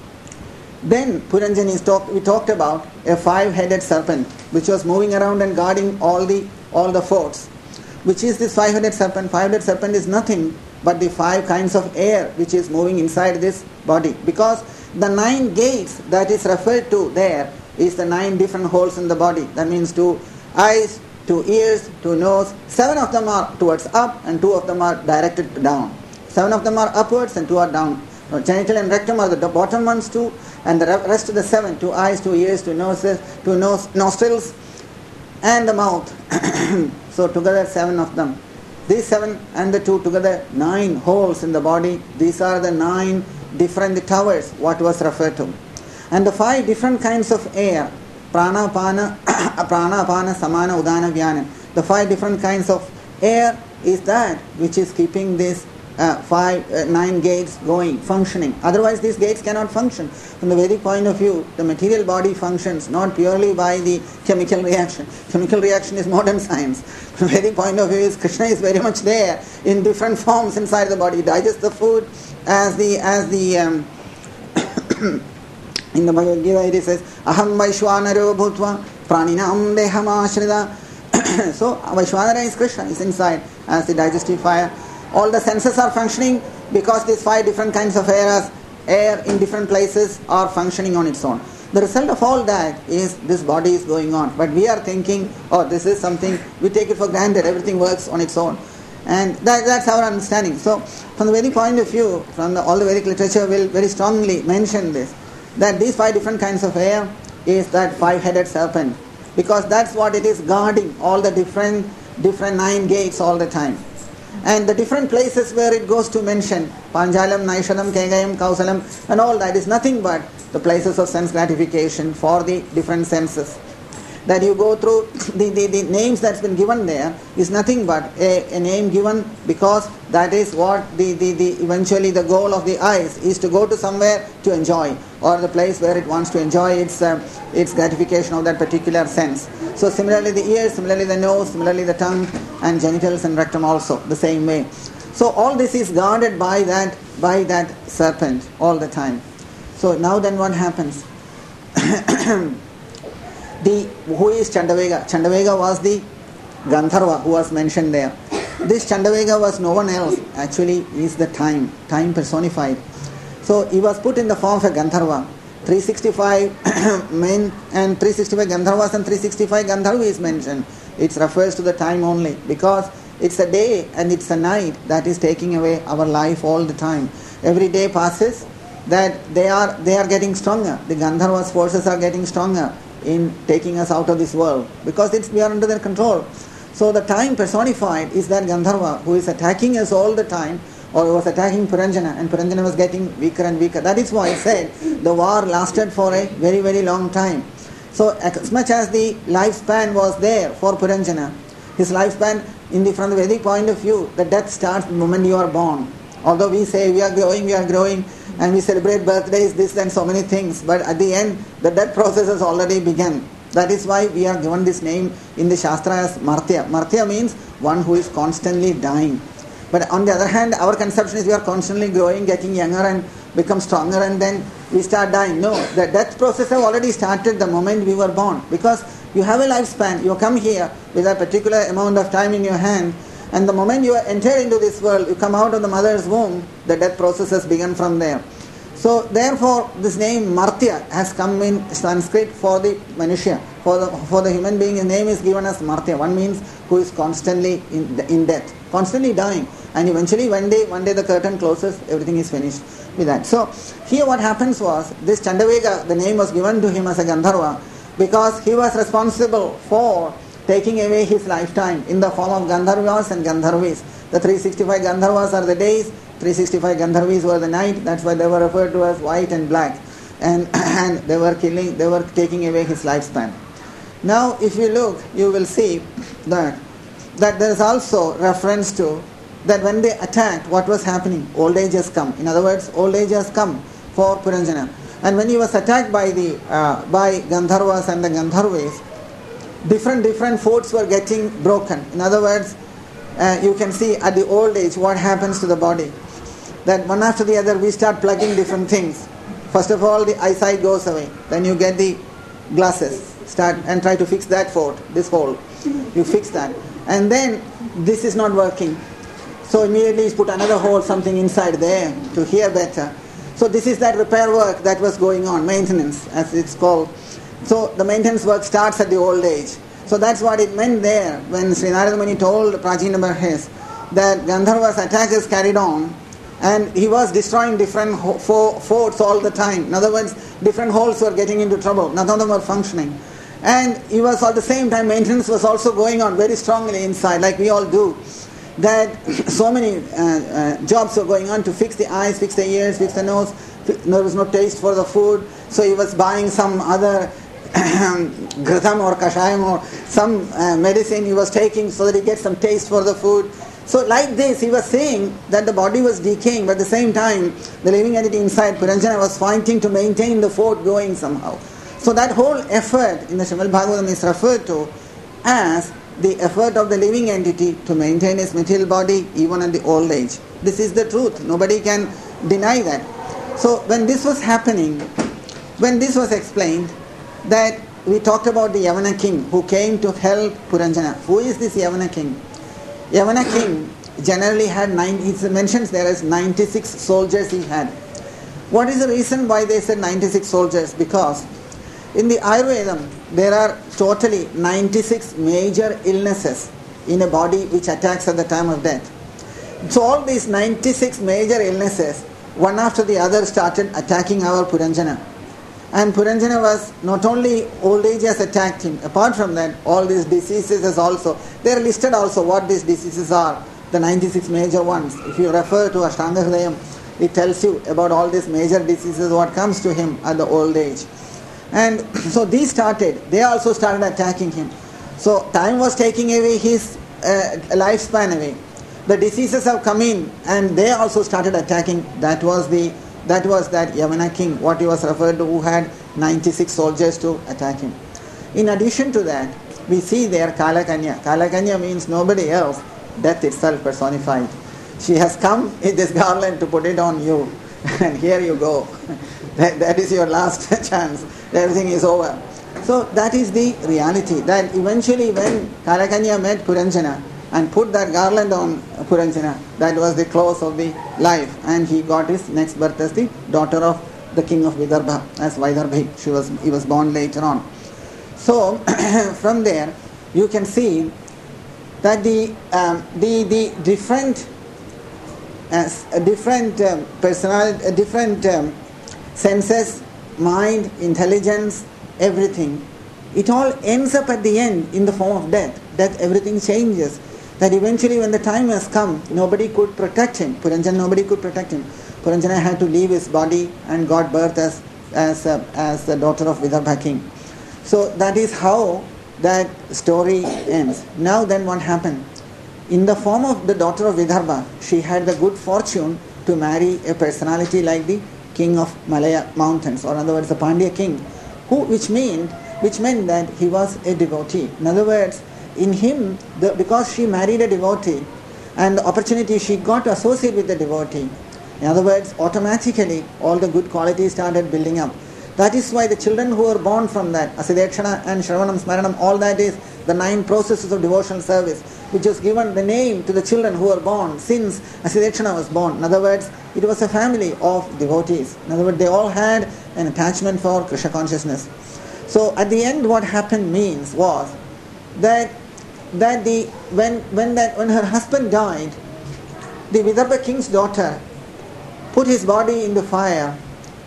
Then Puranjani talk, we talked about a five-headed serpent which was moving around and guarding all the all the forts. Which is this five-headed serpent? Five-headed serpent is nothing but the five kinds of air which is moving inside this body. Because the nine gates that is referred to there is the nine different holes in the body. That means two eyes, two ears, two nose. Seven of them are towards up and two of them are directed down. Seven of them are upwards and two are down. So genital and rectum are the bottom ones two, and the rest of the seven, two eyes, two ears, two noses, two nose, nostrils, and the mouth. So together seven of them. These seven and the two together, nine holes in the body. These are the nine different towers, what was referred to. And the five different kinds of air, prana, pana, prana, pana, samana, udana, vyana. The five different kinds of air is that which is keeping this Uh, five, uh, nine gates going, functioning. Otherwise these gates cannot function. From the Vedic point of view, the material body functions not purely by the chemical reaction. Chemical reaction is modern science. From the Vedic point of view, is Krishna is very much there in different forms inside the body. He digests the food as the, as the um, in the Bhagavad Gita it says, Aham Vaishwanaro Bhutva Praninam Deham Ashrida. So Vaishwanara is Krishna, is inside as the digestive fire. All the senses are functioning because these five different kinds of air, air in different places are functioning on its own. The result of all that is this body is going on. But we are thinking, oh, this is something, we take it for granted, everything works on its own. And that, that's our understanding. So from the Vedic point of view, from the, all the Vedic literature will very strongly mention this, that these five different kinds of air is that five-headed serpent. Because that's what it is guarding, all the different, different nine gates all the time. And the different places where it goes to mention Panjalam, Naishadam, Kegayam, Kausalam and all that is nothing but the places of sense gratification for the different senses. That you go through, the, the, the names that's been given there is nothing but a, a name given because that is what the, the, the eventually the goal of the eyes is to go to somewhere to enjoy, or the place where it wants to enjoy its, uh, its gratification of that particular sense. So similarly the ears, similarly the nose, similarly the tongue and genitals and rectum also the same way. So all this is guarded by that, by that serpent all the time. So now then what happens? The, who is Chandavega? Chandavega was the Gandharva who was mentioned there. This Chandavega was no one else. Actually, is the time, time personified. So he was put in the form of a Gandharva. three hundred sixty-five men and three hundred sixty-five Gandharvas and three hundred sixty-five Gandharva is mentioned. It refers to the time only because it's a day and it's a night that is taking away our life all the time. Every day passes that they are they are getting stronger. The Gandharva's forces are getting stronger in taking us out of this world because it's, we are under their control. So the time personified is that Gandharva who is attacking us all the time, or was attacking Puranjana, and Puranjana was getting weaker and weaker. That is why I said the war lasted for a very very long time. So as much as the lifespan was there for Puranjana, his lifespan in the, from the Vedic point of view, the death starts the moment you are born. Although we say we are growing, we are growing, and we celebrate birthdays, this and so many things, but at the end, the death process has already begun. That is why we are given this name in the Shastra as Martya. Martya means one who is constantly dying. But on the other hand, our conception is we are constantly growing, getting younger and become stronger, and then we start dying. No, the death process has already started the moment we were born. Because you have a lifespan, you come here with a particular amount of time in your hand, and the moment you enter into this world, you come out of the mother's womb, the death process has begun from there. So therefore, this name Martya has come in Sanskrit for the Manushya, For the, for the human being, his name is given as Martya. One means who is constantly in, in death, constantly dying. And eventually one day, one day the curtain closes, everything is finished with that. So here what happens was, this Chandavega, the name was given to him as a Gandharva because he was responsible for taking away his lifetime in the form of Gandharvas and Gandharvis. The three hundred sixty-five Gandharvas are the days, three hundred sixty-five Gandharvis were the night. That's why they were referred to as white and black. And, and they were killing, they were taking away his lifespan. Now if you look, you will see that, that there is also reference to that when they attacked, what was happening? Old age has come. In other words, old age has come for Puranjana. And when he was attacked by the uh, by Gandharvas and the Gandharvis, different different forts were getting broken. In other words, uh, you can see at the old age what happens to the body. That one after the other we start plugging different things. First of all, the eyesight goes away. Then you get the glasses. Start and try to fix that fort, this hole. You fix that. And then this is not working. So immediately you put another hole, something inside there to hear better. So this is that repair work that was going on, maintenance as it's called. So the maintenance work starts at the old age. So that's what it meant there when Sri Narada Muni told Prajina Barhes that Gandharva's attack is carried on and he was destroying different ho- fo- forts all the time. In other words, different holes were getting into trouble. None of them were functioning. And he was at the same time, maintenance was also going on very strongly inside, like we all do. That so many uh, uh, jobs were going on to fix the eyes, fix the ears, fix the nose. There was no taste for the food, so he was buying some other ghritam or kashayam or some uh, medicine he was taking so that he gets some taste for the food. So like this, he was saying that the body was decaying, but at the same time, the living entity inside Puranjana was fighting to maintain the fort going somehow. So that whole effort in the Srimad Bhagavatam is referred to as the effort of the living entity to maintain his material body even at the old age. This is the truth. Nobody can deny that. So when this was happening, when this was explained, that we talked about the Yavana king who came to help Puranjana. Who is this Yavana king? Yavana king generally had nine, it mentions there as ninety-six soldiers he had. What is the reason why they said ninety-six soldiers? Because in the Ayurvedam, there are totally ninety-six major illnesses in a body which attacks at the time of death. So all these ninety-six major illnesses, one after the other started attacking our Puranjana. And Puranjana was, not only old age has attacked him, apart from that, all these diseases is also, they are listed also what these diseases are, the ninety-six major ones. If you refer to Ashtanga Hridayam, it tells you about all these major diseases, what comes to him at the old age. And so these started, they also started attacking him. So time was taking away his uh, lifespan away. The diseases have come in and they also started attacking. That was the that was that Yavana king, what he was referred to, who had ninety-six soldiers to attack him. In addition to that, we see there Kalakanya. Kalakanya means nobody else, death itself personified. She has come with this garland to put it on you. And here you go. That, that is your last chance. Everything is over. So that is the reality. That eventually when Kalakanya met Puranjana and put that garland on Puranjana, that was the close of the life. And he got his next birth as the daughter of the king of Vidarbha, as Vaidarbhi. She was, he was born later on. So from there you can see that the um, the the different as a different um, personality, a different um, senses, mind, intelligence, everything, it all ends up at the end in the form of death. Death, everything changes. That eventually when the time has come, nobody could protect him. Puranjana, nobody could protect him. Puranjana had to leave his body and got birth as as uh, as the daughter of Vidarbha king. So that is how that story ends. Now then what happened? In the form of the daughter of Vidarbha, she had the good fortune to marry a personality like the king of Malaya mountains, or in other words the Pandya king, who which meant which meant that he was a devotee. In other words, in him, the, because she married a devotee and the opportunity she got to associate with the devotee, in other words, automatically all the good qualities started building up. That is why the children who were born from that, Asidekshana and Shravanam, Smaranam, all that is the nine processes of devotional service, which was given the name to the children who were born since Asidekshana was born. In other words, it was a family of devotees. In other words, they all had an attachment for Krishna consciousness. So at the end what happened means was that that the when when that when her husband died, the Vidarbha king's daughter put his body in the fire,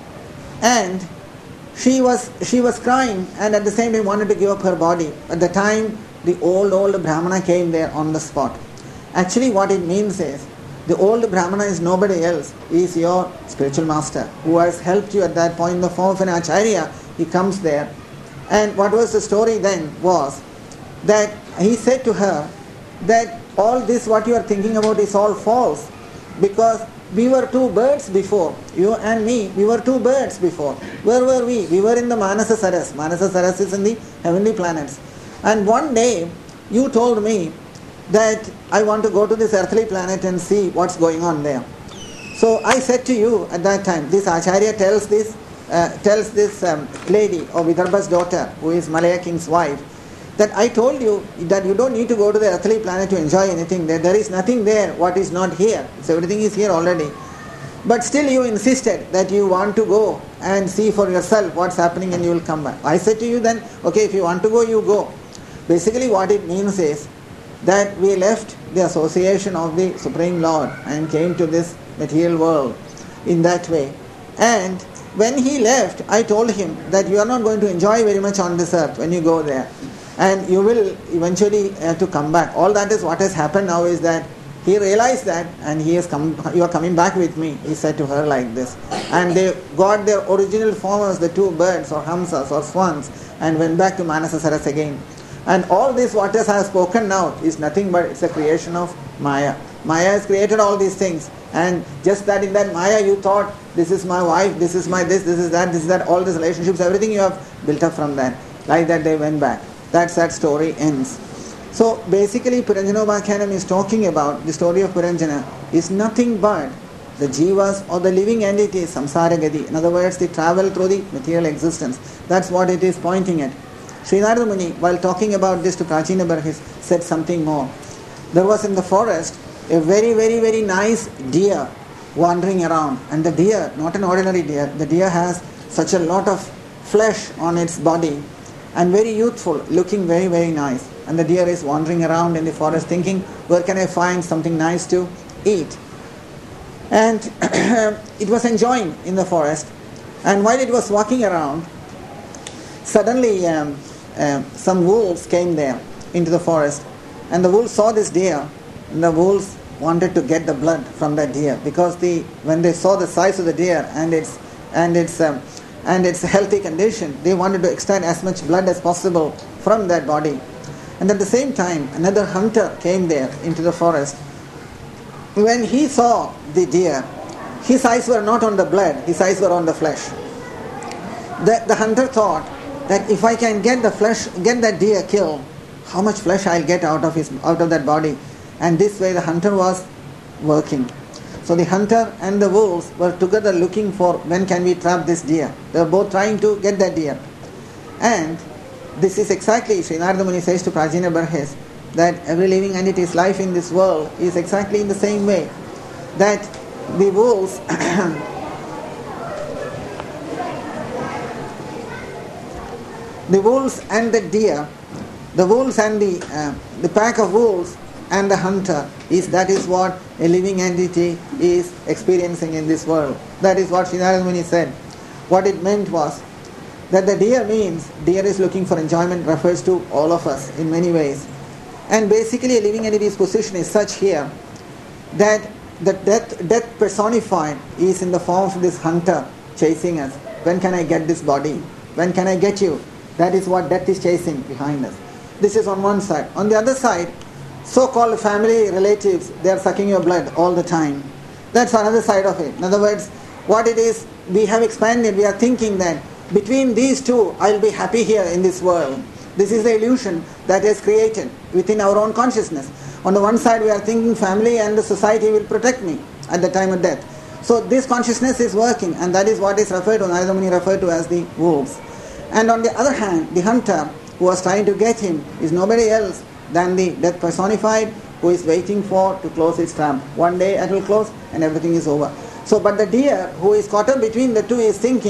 and she was she was crying and at the same time wanted to give up her body. At the time the old old Brahmana came there on the spot. Actually what it means is, the old Brahmana is nobody else. He is your spiritual master who has helped you at that point in the form of an Acharya. He comes there. And what was the story then was that he said to her that all this what you are thinking about is all false, because we were two birds before. You and me, we were two birds before. Where were we? We were in the Manasa Saras. Manasa Saras is in the heavenly planets. And one day you told me that I want to go to this earthly planet and see what's going on there. So I said to you at that time, this Acharya tells this uh, tells this um, lady or Vidarbha's daughter, who is Malaya king's wife, that I told you that you don't need to go to the earthly planet to enjoy anything there. There is nothing there what is not here. So everything is here already. But still you insisted that you want to go and see for yourself what's happening and you will come back. I said to you then, okay, if you want to go, you go. Basically what it means is that we left the association of the Supreme Lord and came to this material world in that way. And when he left, I told him that you are not going to enjoy very much on this earth when you go there. And you will eventually have to come back. All that is what has happened now is that he realized that and he has come, you are coming back with me, he said to her like this. And they got their original form as the two birds or hamsas or swans and went back to Manasa Saras again. And all this what I have spoken now is nothing but it's a creation of Maya. Maya has created all these things. And just that in that Maya you thought, this is my wife, this is my this, this is that, this is that, all these relationships, everything you have built up from that. Like that they went back. That's that story ends. So basically Puranjanopakhyanam is talking about, the story of Puranjana is nothing but the jivas or the living entities, samsara gati. In other words, they travel through the material existence. That's what it is pointing at. Sri Narada Muni, while talking about this to Prachina Barhis, said something more. There was in the forest a very, very, very nice deer wandering around. And the deer, not an ordinary deer, the deer has such a lot of flesh on its body and very youthful, looking very, very nice. And the deer is wandering around in the forest thinking, where can I find something nice to eat? And it was enjoying in the forest. And while it was walking around, suddenly um, uh, some wolves came there into the forest. And the wolves saw this deer, and the wolves wanted to get the blood from that deer, because the when they saw the size of the deer and its and its um, and its healthy condition, they wanted to extract as much blood as possible from that body. And at the same time, another hunter came there into the forest. When he saw the deer, his eyes were not on the blood, his eyes were on the flesh. The, the hunter thought that if I can get the flesh, get that deer killed, how much flesh I'll get out of his out of that body. And this way the hunter was working. So the hunter and the wolves were together looking for when can we trap this deer. They were both trying to get that deer. And this is exactly, Sri Narada Muni says to Prajina Barhes, that every living entity's life in this world is exactly in the same way. That the wolves the wolves and the deer, the wolves and the uh, the pack of wolves and the hunter, is that is what a living entity is experiencing in this world. That is what Sri Narada Muni said. What it meant was that the deer means, deer is looking for enjoyment, refers to all of us in many ways. And basically a living entity's position is such here that the death, death personified is in the form of this hunter chasing us. When can I get this body? When can I get you? That is what death is chasing behind us. This is on one side. On the other side, so-called family relatives, they are sucking your blood all the time. That's another side of it. In other words, what it is, we have expanded, we are thinking that between these two, I'll be happy here in this world. This is the illusion that is created within our own consciousness. On the one side, we are thinking family and the society will protect me at the time of death. So this consciousness is working, and that is what is referred to, Narada Muni referred to as the wolves. And on the other hand, the hunter who was trying to get him is nobody else than the death personified, who is waiting for to close its trap. One day it will close and everything is over. So, but the deer who is caught up between the two is thinking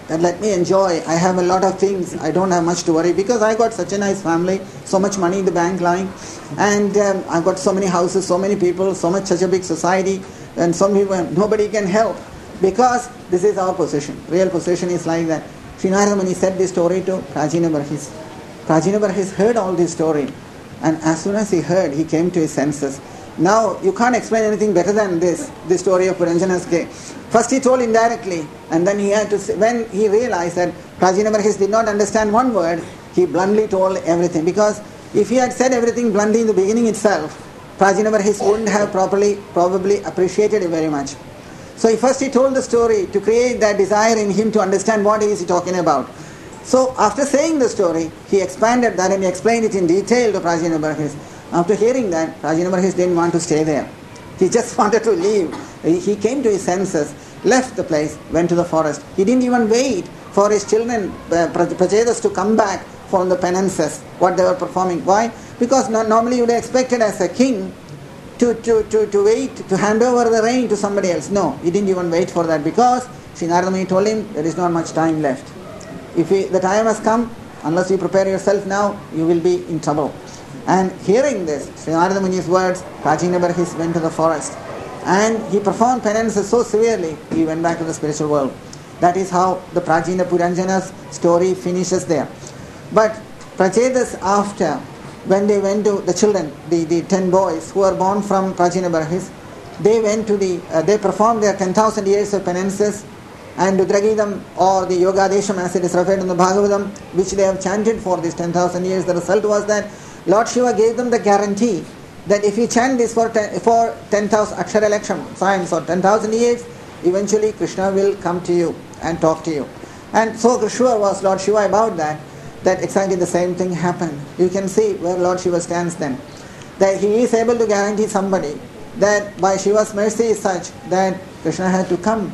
that let me enjoy. I have a lot of things. I don't have much to worry because I got such a nice family, so much money in the bank lying, and um, I've got so many houses, so many people, so much such a big society, and so many people, nobody can help because this is our position. Real position is like that. Sri Narada Muni said this story to Prajina Barhis. Prajina Barhis heard all this story, and as soon as he heard, he came to his senses. Now, you can't explain anything better than this, the story of Puranjana's case. First he told indirectly, and then he had to say, when he realized that Prajina Barhis did not understand one word, he bluntly told everything. Because if he had said everything bluntly in the beginning itself, Prajina Barhis wouldn't have properly, probably appreciated it very much. So he first he told the story to create that desire in him to understand what he is talking about. So after saying the story, he expanded that and he explained it in detail to Prajina Barhis. After hearing that, Prajina Barhis didn't want to stay there. He just wanted to leave. He came to his senses, left the place, went to the forest. He didn't even wait for his children, uh, Prachetas, to come back from the penances, what they were performing. Why? Because no, normally you would have expected as a king to, to, to, to wait, to hand over the reign to somebody else. No, he didn't even wait for that because Sri Narada Muni told him there is not much time left. If we, the time has come, unless you prepare yourself now, you will be in trouble. And hearing this, Sri Narada Muni's words, Prajina Barhis went to the forest and he performed penances so severely, he went back to the spiritual world. That is how the Prajina Puranjana's story finishes there. But Prachetas, after, when they went to the children, the, the ten boys who were born from Prajina Barhis, they went to the, uh, they performed their ten thousand years of penances, and Rudragidam or the Yogadesham as it is referred in the Bhagavatam, which they have chanted for these ten thousand years, the result was that Lord Shiva gave them the guarantee that if you chant this for ten, for ten thousand Akshara Laksham, science or ten thousand years, eventually Krishna will come to you and talk to you. And so sure was Lord Shiva about that, that exactly the same thing happened. You can see where Lord Shiva stands then. That he is able to guarantee somebody that by Shiva's mercy is such that Krishna had to come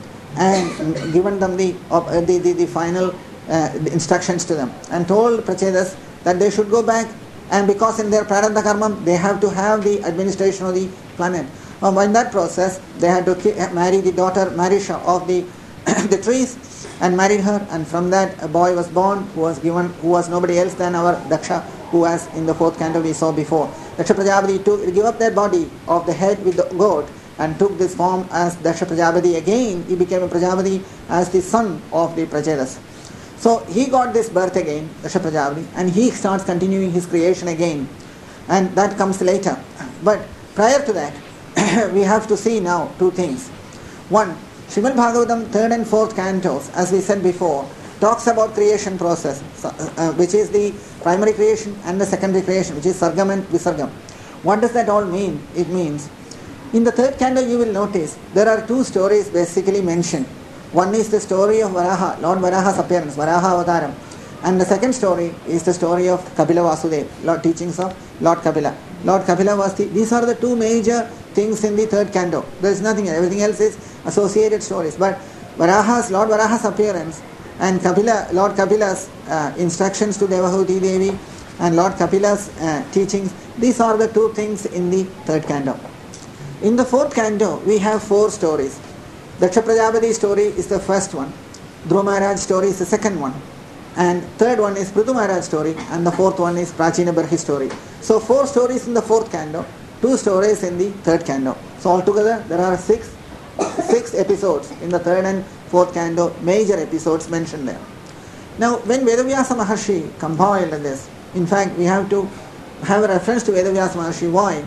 and given them the, uh, the, the, the final uh, instructions to them and told Prachetas that they should go back. And because in their prarabdha karma, they have to have the administration of the planet. Um, in that process, they had to marry the daughter Marisha of the the trees, and married her. And from that, a boy was born who was given, who was nobody else than our Daksha, who was in the fourth canto we saw before. Daksha Prajapati took, gave up that body of the head with the goat and took this form as Daksha Prajapati again. He became a Prajapati as the son of the Prachetas. So he got this birth again, Daksha Prajapati, and he starts continuing his creation again. And that comes later. But prior to that, we have to see now two things. One, Srimad Bhagavatam third and fourth cantos, as we said before, talks about creation process, uh, which is the primary creation and the secondary creation, which is Sargam and Visargam. What does that all mean? It means, in the third canto you will notice, there are two stories basically mentioned. One is the story of Varaha, Lord Varaha's appearance, Varaha Avataram. And the second story is the story of Kapila Vasudeva, Lord teachings of Lord Kapila. Lord Kapila was the, these are the two major things in the third canto. There is nothing, everything else is associated stories. But Varaha's, Lord Varaha's appearance and Kapila, Lord Kapila's uh, instructions to Devahuti Devi and Lord Kapila's uh, teachings, these are the two things in the third canto. In the fourth canto, we have four stories. Daksha Prajapati story is the first one. Dhruva Maharaj story is the second one. And third one is Prithu Maharaj story. And the fourth one is Prajina Barhi story. So four stories in the fourth canto, two stories in the third canto. So altogether there are six, six episodes in the third and fourth canto, major episodes mentioned there. Now when Vedavyasa Maharshi compiled this, in fact we have to have a reference to Vedavyasa Maharshi. Why?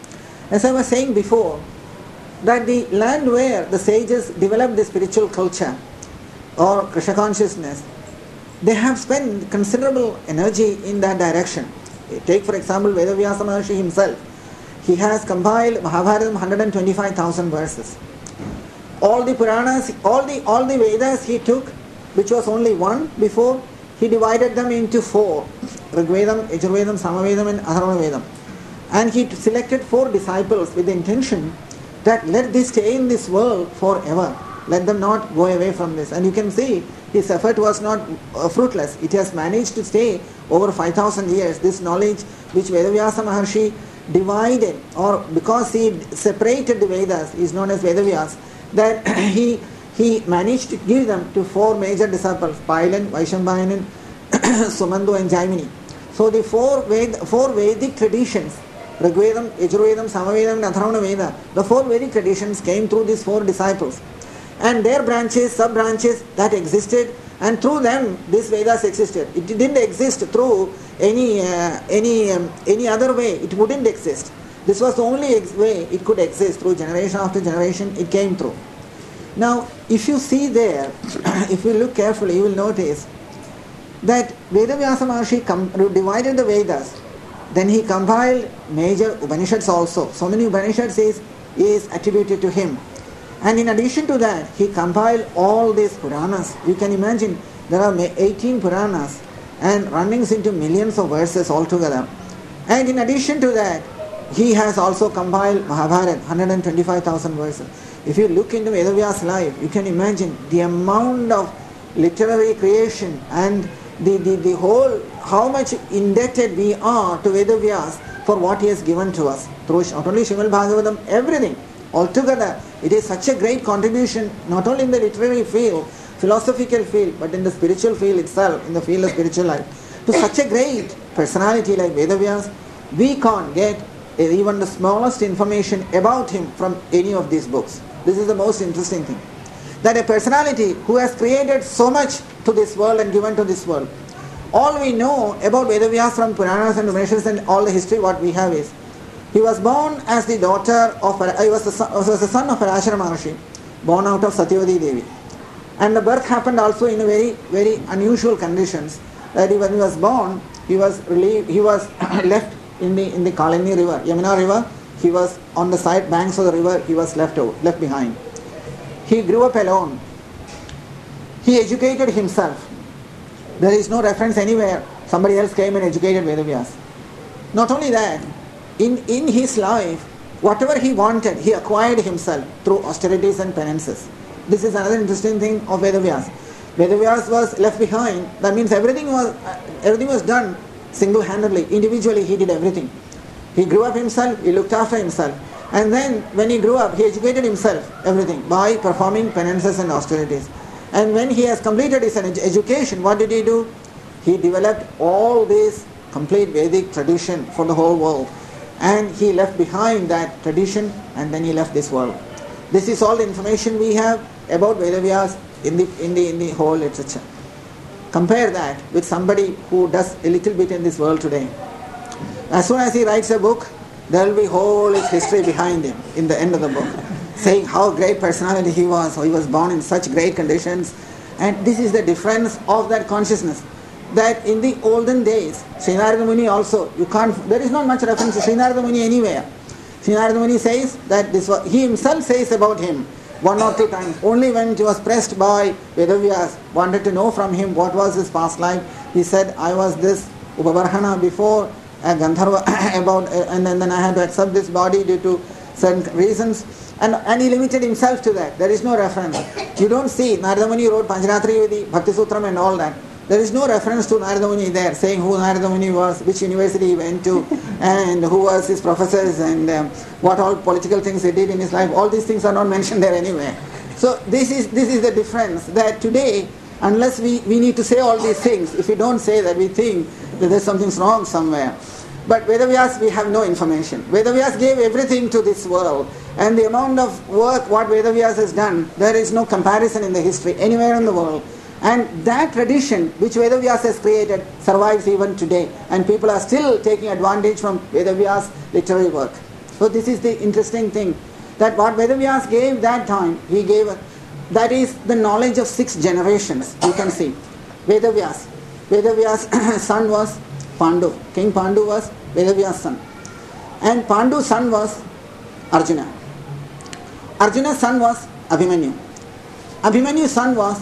As I was saying before, that the land where the sages developed the spiritual culture or Krishna consciousness, they have spent considerable energy in that direction. Take for example Vedavyasa Maharshi himself. He has compiled Mahabharata one hundred twenty-five thousand verses. All the Puranas, all the all the Vedas he took, which was only one before, he divided them into four. Rigvedam, Yajurvedam, Samavedam and Atharvana Vedam. And he selected four disciples with the intention that let this stay in this world forever. Let them not go away from this. And you can see his effort was not uh, fruitless. It has managed to stay over five thousand years. This knowledge which Vedavyasa Maharshi divided, or because he separated the Vedas, is known as Vedavyas, that he he managed to give them to four major disciples, Pailan, Vaishambhayanan, Sumandu and Jaimini. So the four, Ved, four Vedic traditions, Rigvedam, Yajurvedam, Samavedam and Atharvana Veda, the four Vedic traditions came through these four disciples. And their branches, sub-branches that existed, and through them these Vedas existed. It didn't exist through any uh, any um, any other way. It wouldn't exist. This was the only ex- way it could exist. Through generation after generation it came through. Now if you see there, if you look carefully, you will notice that Vedavyasa Maharshi com- divided the Vedas. Then he compiled major Upanishads also. So many Upanishads is, is attributed to him. And in addition to that, he compiled all these Puranas. You can imagine there are eighteen Puranas and runnings into millions of verses altogether. And in addition to that, he has also compiled Mahabharata, one hundred twenty-five thousand verses. If you look into Vedavyas' life, you can imagine the amount of literary creation and the, the, the whole, how much indebted we are to Vedavyas for what he has given to us. Through not only Srimad Bhagavatam, everything. Altogether, it is such a great contribution, not only in the literary field, philosophical field, but in the spiritual field itself, in the field of spiritual life. To such a great personality like Vedavyas, we can't get even the smallest information about him from any of these books. This is the most interesting thing. That a personality who has created so much to this world and given to this world. All we know about Vedavyas from Puranas and Upanishads and all the history what we have is, he was born as the daughter of, he was the son, was the son of Parashara Maharshi, born out of Satyavati Devi. And the birth happened also in a very, very unusual conditions. That when he was born, he was relieved, he was left in the in the Kalani river, Yamuna river. He was on the side banks of the river. He was left out, left behind. He grew up alone. He educated himself. There is no reference anywhere. Somebody else came and educated Vedavyas. Not only that, in in his life, whatever he wanted, he acquired himself through austerities and penances. This is another interesting thing of Vedavyas. Vedavyas was left behind. That means everything was everything was done single-handedly. Individually, he did everything. He grew up himself. He looked after himself. And then, when he grew up, he educated himself everything by performing penances and austerities. And when he has completed his education, what did he do? He developed all this complete Vedic tradition for the whole world. And he left behind that tradition, and then he left this world. This is all the information we have about Vedavyas in the in the in the whole literature. Compare that with somebody who does a little bit in this world today. As soon as he writes a book, there will be whole his history behind him in the end of the book, saying how great personality he was, how he was born in such great conditions. And this is the difference of that consciousness. That in the olden days, Sri Narada Muni also, you can't, there is not much reference to Sri Narada Muni anywhere. Sri Narada Muni says that this was, he himself says about him one or two times, only when he was pressed by Vedavyas, wanted to know from him what was his past life, he said, I was this Upabarhana before, a Gandharva, about, and then, then I had to accept this body due to certain reasons. And, and he limited himself to that. There is no reference. You don't see, Narada Muni wrote Pancharatri Vidi, Bhakti Sutram and all that. There is no reference to Narada Muni there, saying who Narada Muni was, which university he went to, and who was his professors, and um, what all political things he did in his life. All these things are not mentioned there anywhere. So this is this is the difference, that today, unless we, we need to say all these things, if we don't say that, we think that there's something wrong somewhere. But Vedavyas, we have no information. Vedavyas gave everything to this world, and the amount of work what Vedavyas has done, there is no comparison in the history anywhere in the world. And that tradition which Vedavyas has created survives even today, and people are still taking advantage from Vedavyas' literary work. So this is the interesting thing, that what Vedavyas gave that time, he gave, that is the knowledge of six generations, you can see. Vedavyas, Vedavyas' son was Pandu. King Pandu was Vedavyas' son. And Pandu's son was Arjuna. Arjuna's son was Abhimanyu. Abhimanyu's son was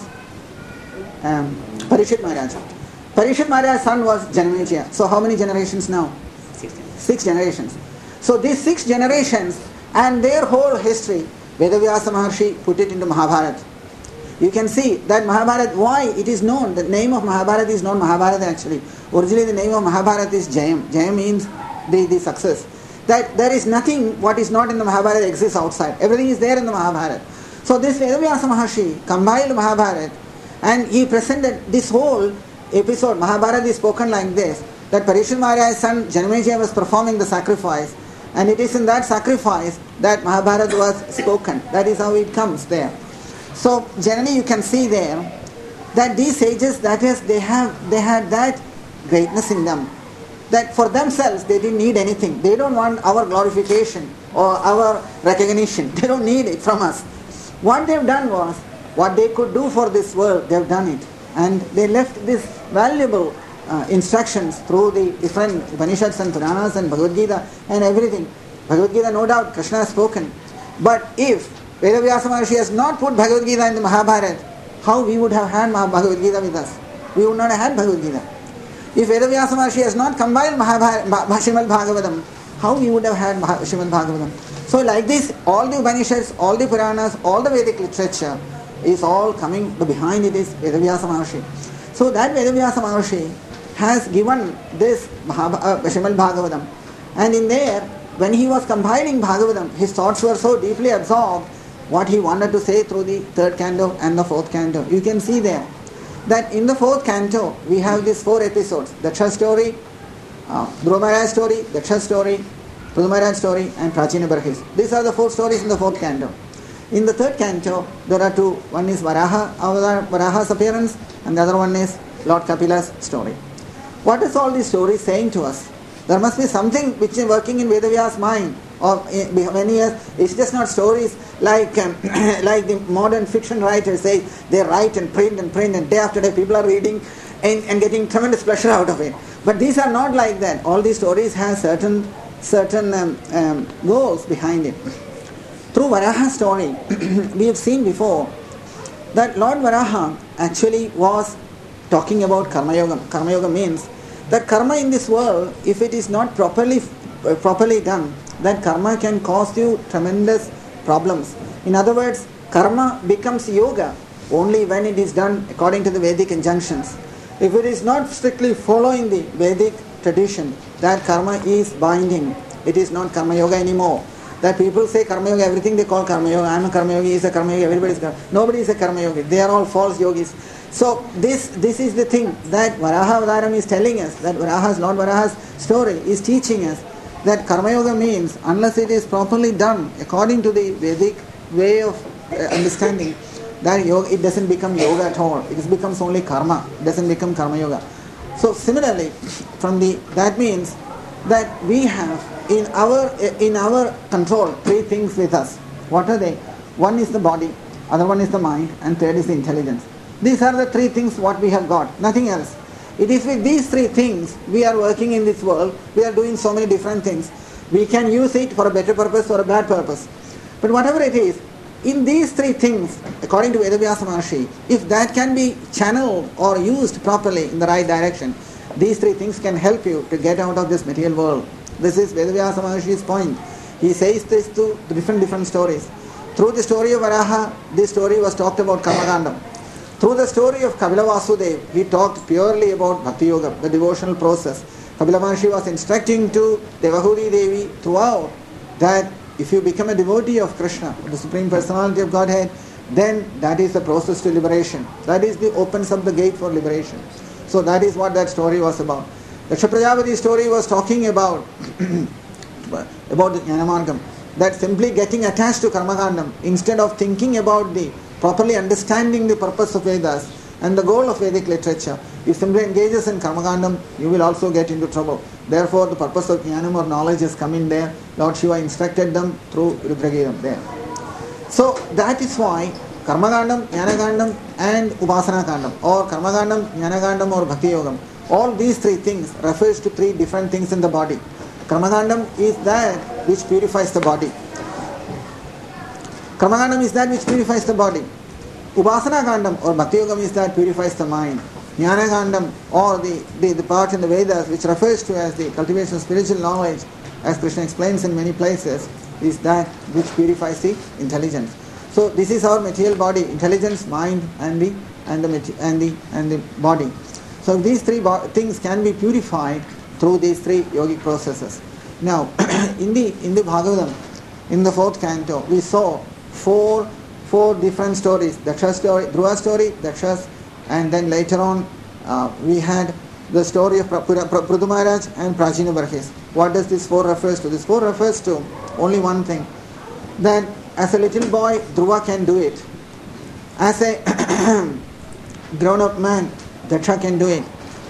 Um, Parishit Maharaj. Parishit Maharaj's son was Janamejaya. So how many generations now? Six generations. Six generations. So these six generations and their whole history, Vedavyasa Maharshi put it into Mahabharata. You can see that Mahabharata, why it is known, the name of Mahabharata is not Mahabharata actually. Originally the name of Mahabharata is Jayam. Jayam means the, the success. That there is nothing what is not in the Mahabharata exists outside. Everything is there in the Mahabharata. So this Vedavyasa Maharshi compiled Mahabharata, and he presented this whole episode. Mahabharata is spoken like this, that Parikshit Maharaj's son Janamejaya was performing the sacrifice, and it is in that sacrifice that Mahabharata was spoken. That is how it comes there. So generally you can see there that these sages, that is, they have they had that greatness in them, that for themselves they didn't need anything. They don't want our glorification or our recognition. They don't need it from us. What they've done was, what they could do for this world, they've done it. And they left this valuable uh, instructions through the different Upanishads and Puranas and Bhagavad Gita and everything. Bhagavad Gita, no doubt, Krishna has spoken. But if Vedavyasa Maharshi has not put Bhagavad Gita in the Mahabharata, how we would have had Bhagavad Gita with us? We would not have had Bhagavad Gita. If Vedavyasa Maharshi has not compiled Mahabharata, Srimad Bhagavatam, how we would have had Srimad Bhagavatam? So like this, all the Upanishads, all the Puranas, all the Vedic literature is all coming, behind it is Vedavyasa Maharshi. So that Vedavyasa Maharshi has given this Mahab- uh, Srimad Bhagavatam, and in there, when he was compiling Bhagavatam, his thoughts were so deeply absorbed what he wanted to say through the third canto and the fourth canto. You can see there that in the fourth canto we have these four episodes: Daksha story, uh, Dhruva Maharaj story, Daksha story, Prithu Maharaj story, and Prachina Barhis. These are the four stories in the fourth canto. In the third canto there are two. One is Varaha, Varaha's appearance, and the other one is Lord Kapila's story. What is all these stories saying to us? There must be something which is working in Vedavyas' mind, or many years. It's just not stories like um, like the modern fiction writers say. They write and print and print, and day after day people are reading and, and getting tremendous pleasure out of it. But these are not like that. All these stories have certain certain um, um, goals behind it. Through Varaha's story, we have seen before that Lord Varaha actually was talking about Karma Yoga. Karma Yoga means that karma in this world, if it is not properly uh, properly done, that karma can cause you tremendous problems. In other words, karma becomes yoga only when it is done according to the Vedic injunctions. If it is not strictly following the Vedic tradition, that karma is binding. It is not karma yoga anymore. That people say karma yoga, everything they call karma yoga. I am a karma yogi, he is a karma yogi, everybody is karma. Nobody is a karma yogi. They are all false yogis. So this this is the thing that Varaha Avataram is telling us, that Varaha's, Lord Varaha's story is teaching us that karma yoga means, unless it is properly done according to the Vedic way of uh, understanding, that yoga, it doesn't become yoga at all. It becomes only karma. It doesn't become karma yoga. So similarly, from the that means that we have in our in our control three things with us. What are they? One is the body, other one is the mind, and third is the intelligence. These are the three things what we have got, nothing else. It is with these three things we are working in this world. We are doing so many different things. We can use it for a better purpose or a bad purpose. But whatever it is, in these three things, according to Vedavyasa Maharshi, if that can be channeled or used properly in the right direction, these three things can help you to get out of this material world. This is Vedavyasa Maharshi's point. He says this through different different stories. Through the story of Varaha, this story was talked about Karmakandam. Through the story of Kapila Vasudev, he talked purely about Bhakti Yoga, the devotional process. Kapila Maharshi was instructing to Devahuri Devi throughout that if you become a devotee of Krishna, the Supreme Personality of Godhead, then that is the process to liberation. That is the opens up the gate for liberation. So that is what that story was about. The Prajapati story was talking about about the Jnanamargam, that simply getting attached to Karmakandam instead of thinking about the properly understanding the purpose of Vedas and the goal of Vedic literature. If somebody engages in Karmakandam, you will also get into trouble. Therefore, the purpose of Jnanam or knowledge has come in there. Lord Shiva instructed them through Rudragidam there. So that is why Karmakandam, Jnanakandam and Upasana Kandam, or Karmakandam, Jnanakandam or Bhakti Yogam, all these three things refers to three different things in the body. Karmakandam is that which purifies the body. Karmakandam is that which purifies the body. Upasana Kandam or Bhakti Yogam is that purifies the mind. Jnana Kandam or the, the, the part in the Vedas which refers to as the cultivation of spiritual knowledge, as Krishna explains in many places, is that which purifies the intelligence. So this is our material body, intelligence, mind and the and the and the and the body. So these three bo- things can be purified through these three yogic processes. Now in the in the Bhagavatam, in the fourth canto, we saw four four different stories. Daksha's story, Dhruva's story, Daksha's, and then later on uh, we had the story of Prithu Maharaj and Prachina Barhis. What does this four refers to? This four refers to only one thing, that as a little boy, Dhruva can do it. As a grown-up man, Daksha can do it.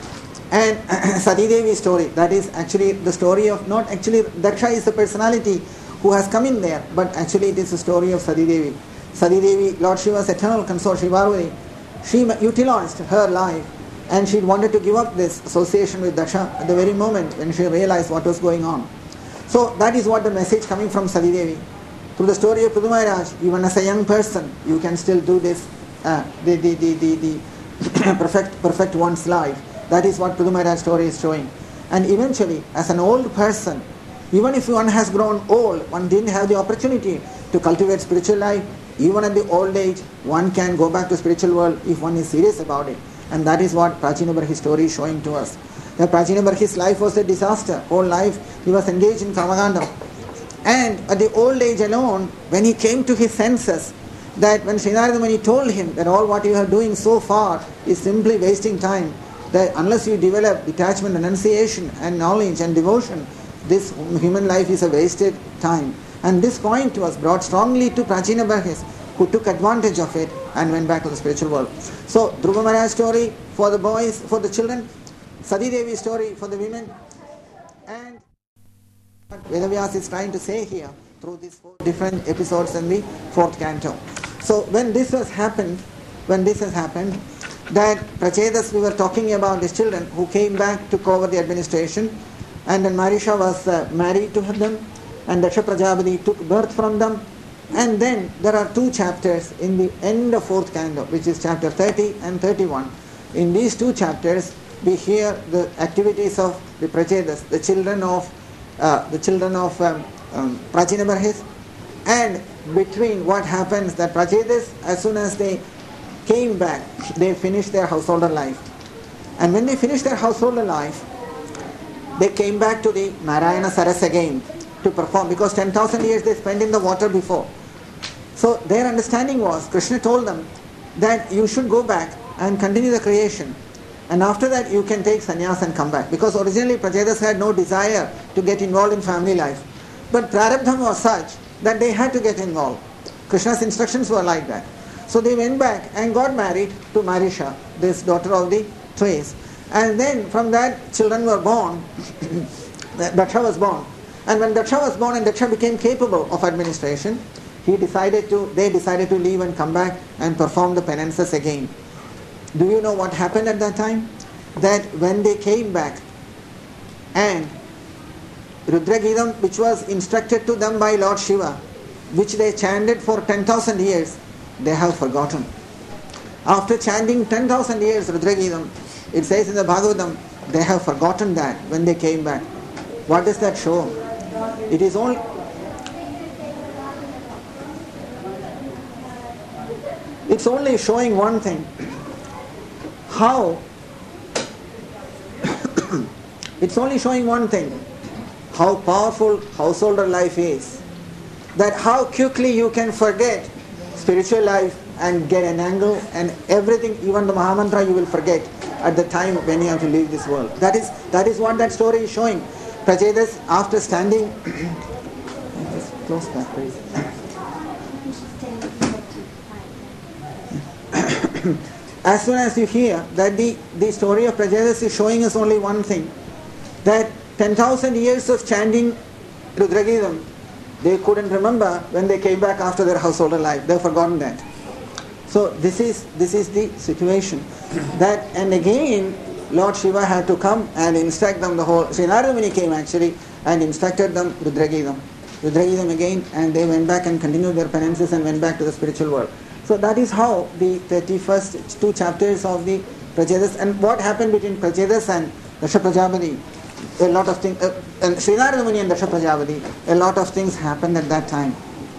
And Sati Devi's story, that is actually the story of, not actually, Daksha is a personality who has come in there, but actually it is the story of Sati Devi. Sati Devi, Lord Shiva's eternal consort, Shri Parvati, she utilized her life and she wanted to give up this association with Daksha at the very moment when she realized what was going on. So that is what the message coming from Sati Devi. Through the story of Prithu Maharaj, even as a young person, you can still do this, uh, the, the, the, the, the perfect, perfect one's life. That is what Prithu Maharaj's story is showing. And eventually, as an old person, even if one has grown old, one didn't have the opportunity to cultivate spiritual life, even at the old age, one can go back to spiritual world if one is serious about it. And that is what Prachina Barhi's story is showing to us. That Prachina Barhi's life was a disaster. Whole life he was engaged in Kamagandam. And at the old age alone, when he came to his senses, that when Sri Narada Muni told him that all what you are doing so far is simply wasting time, that unless you develop detachment, renunciation and knowledge and devotion, this human life is a wasted time. And this point was brought strongly to Prachina Barhis, who took advantage of it and went back to the spiritual world. So Dhruva Maharaj's story for the boys, for the children, Sati Devi's story for the women, and what Vedavyas is trying to say here through these four different episodes in the fourth canto. So when this has happened, when this has happened, that Prachedas, we were talking about these children who came back, took over the administration, and then Marisha was uh, married to them, and Daksha Prajapati took birth from them. And then there are two chapters in the end of fourth canto, which is chapter thirty and thirty-one. In these two chapters, we hear the activities of the Prachedas, the children of uh, the children of um, um, Prachina Barhis, and between what happens that Prachedas, as soon as they came back, they finished their householder life. And when they finished their householder life, they came back to the Narayana Saras again to perform, because ten thousand years they spent in the water before. So their understanding was, Krishna told them that you should go back and continue the creation. And after that you can take sannyas and come back. Because originally Prachedas had no desire to get involved in family life. But Prarabdham was such that they had to get involved. Krishna's instructions were like that. So they went back and got married to Marisha, this daughter of the Thrace. And then from that children were born. Daksha was born. And when Daksha was born and Daksha became capable of administration, he decided to, they decided to leave and come back and perform the penances again. Do you know what happened at that time? That when they came back and Rudragidam, which was instructed to them by Lord Shiva, which they chanted for ten thousand years, they have forgotten. After chanting ten thousand years Rudragidam, it says in the Bhagavatam, they have forgotten that when they came back. What does that show? It is only it's only showing one thing. How it's only showing one thing. How powerful householder life is. That how quickly you can forget spiritual life and get an angle and everything, even the Mahamantra you will forget at the time when you have to leave this world. That is that is what that story is showing. Prachedas, after standing just close that please. As soon as you hear that the, the story of Prachedas is showing us only one thing, that ten thousand years of chanting Rudragidam, they couldn't remember when they came back after their householder life. They've forgotten that. So this is this is the situation. That and again Lord Shiva had to come and instruct them the whole. Sri Narada Muni came actually and instructed them Rudragidam. Rudragidam again, and they went back and continued their penances and went back to the spiritual world. So that is how the thirty-first two chapters of the Prachedas, and what happened between Prachedas and Daksha Prajapati, a lot of things, uh, and Sri Narada Muni and Daksha Prajapati, a lot of things happened at that time.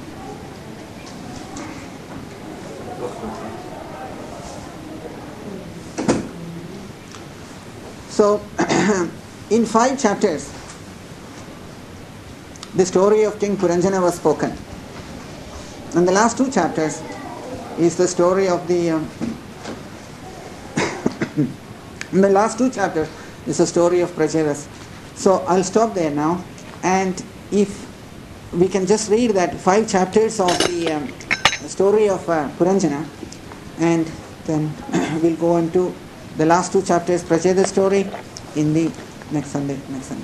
So, in five chapters, the story of King Puranjana was spoken. In the last two chapters, is the story of the um, the last two chapters is the story of Prachedas. So I'll stop there now, and if we can just read that five chapters of the um, story of uh, Puranjana, and then we'll go into the last two chapters, Pracheda's story, in the next Sunday. Next Sunday.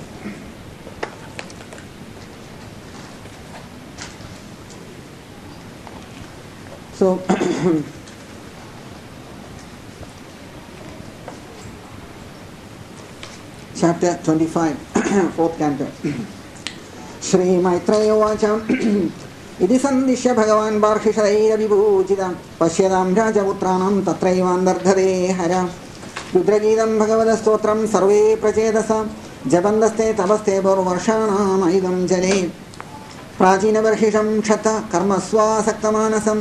So, chapter twenty-five, fourth canto. Shri Maitreya Vacham Iti Sandishya Bhagavan Barhishaira Vibhujita Pashyadam Rajaputranam Tatraivan Dardhade Hara Rudragidam Bhagavada Stotram Sarve Prachedasa Jabandaste Tabaste Bhavarshanam Aidam Jale Prachina Barhisham Kshata Karmaswa Saktamanasam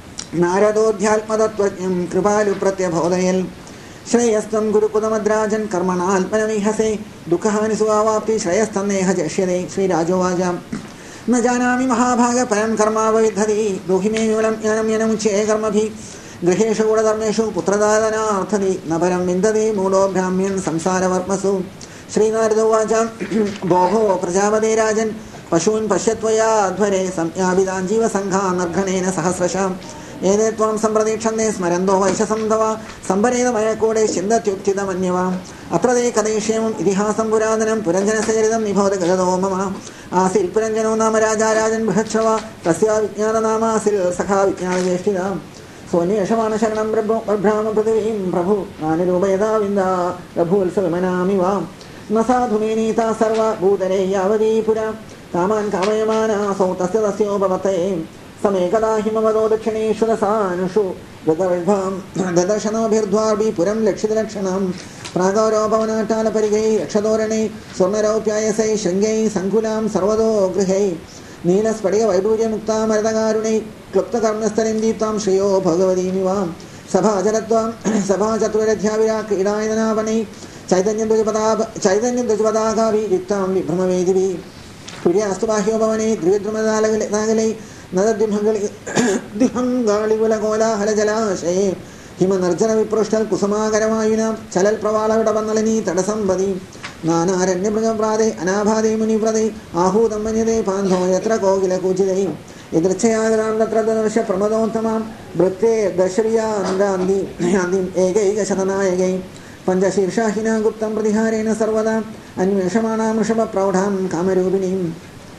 Naradodhyalpadatvajam Kripalu Pratyabhodayal Shreyastam Gurukudamadrajan Karmana Alpanavihase Dukkahani Suvavapti Shreyastam Neha Jashyade Sri Rajovajam Najanami Mahabhaga Param Karma Vavidhadi Duhime Yulam Yanam Yanamuche Karmabhi Grihesha Uradharmeshu Putradadana Arthadi Nabaram Vindade Mulo Brahmin Samsara Varmasu Sri Nardovajam Boho Prajavade Rajan Pashun Pashatvaya Advare Samyavidan Jiva Sangha Narghanena Sahasrasham Ede Tvam Sampradikshande Smarando Vaisha Samdava Sambareda Mayakode Shindatyuktida Manyava Aprade Kadeshyam Idihasam Puradanam Puranjana Sajaridam Nibhoda Gadado Mama Asil Puranjano Nama Raja Rajan Bhachava Tasya Vijnana Nama Asil Sakha Vijnana Veshtida Soni Ashamana Sharanam Brahma Pradivim Prabhu Nanirubayada Vinda Prabhu Salmanamiva Nasadhumenita Sarva Bhudare Yavadi Pura Taman Kamayamana Sautasya Dasyo Bhavate Samekada Himavado Dakshineshwarasanushu Vedavibham Dadarshanabirdvarbi Puram Lakshidalakshanam Pragaro Bhavanatala Parigay Akshadorane Swarnaraupyayasai Shangai Sankulam Sarvado Grihai Neelas Padiga Vaiduja Mukta Mardagarune Klupta Karnastarinditam Shriyo Bhagavadi Mivam Sabha Jaratvam Sabha Chaturadhyavira Kridayanavani Chaitanya Dujapadaga Chaitanya Dujapadaga Viktam Vibramavedivi Purya Astubahyo Bhavane Drividrumadalagalai Nadadimhangali Dihangali Gola Halajala Shay Himanarjana Viproshtal Kusamagarayuna Chalal Pravala Dabanalini Tadasambadi Nana Aranyabra Brade Anabhade Muni Brade Ahu Damanyade Pantho Yatra Kogila Kujide Idrachayagran Latradasha Pramadontamam Brate Dashriya Nandandi Yandim Ege Shatana Ege Panjashir Shahina Guptam Pradhiharena Sarvada Anveshamana Mrishaba Praudham Kamarubinim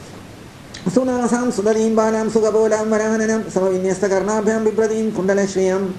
Sunasam Sudarim Balam Sugabolam Varanam Samavinyasta Karnabhyam Vibradin Kundalashriam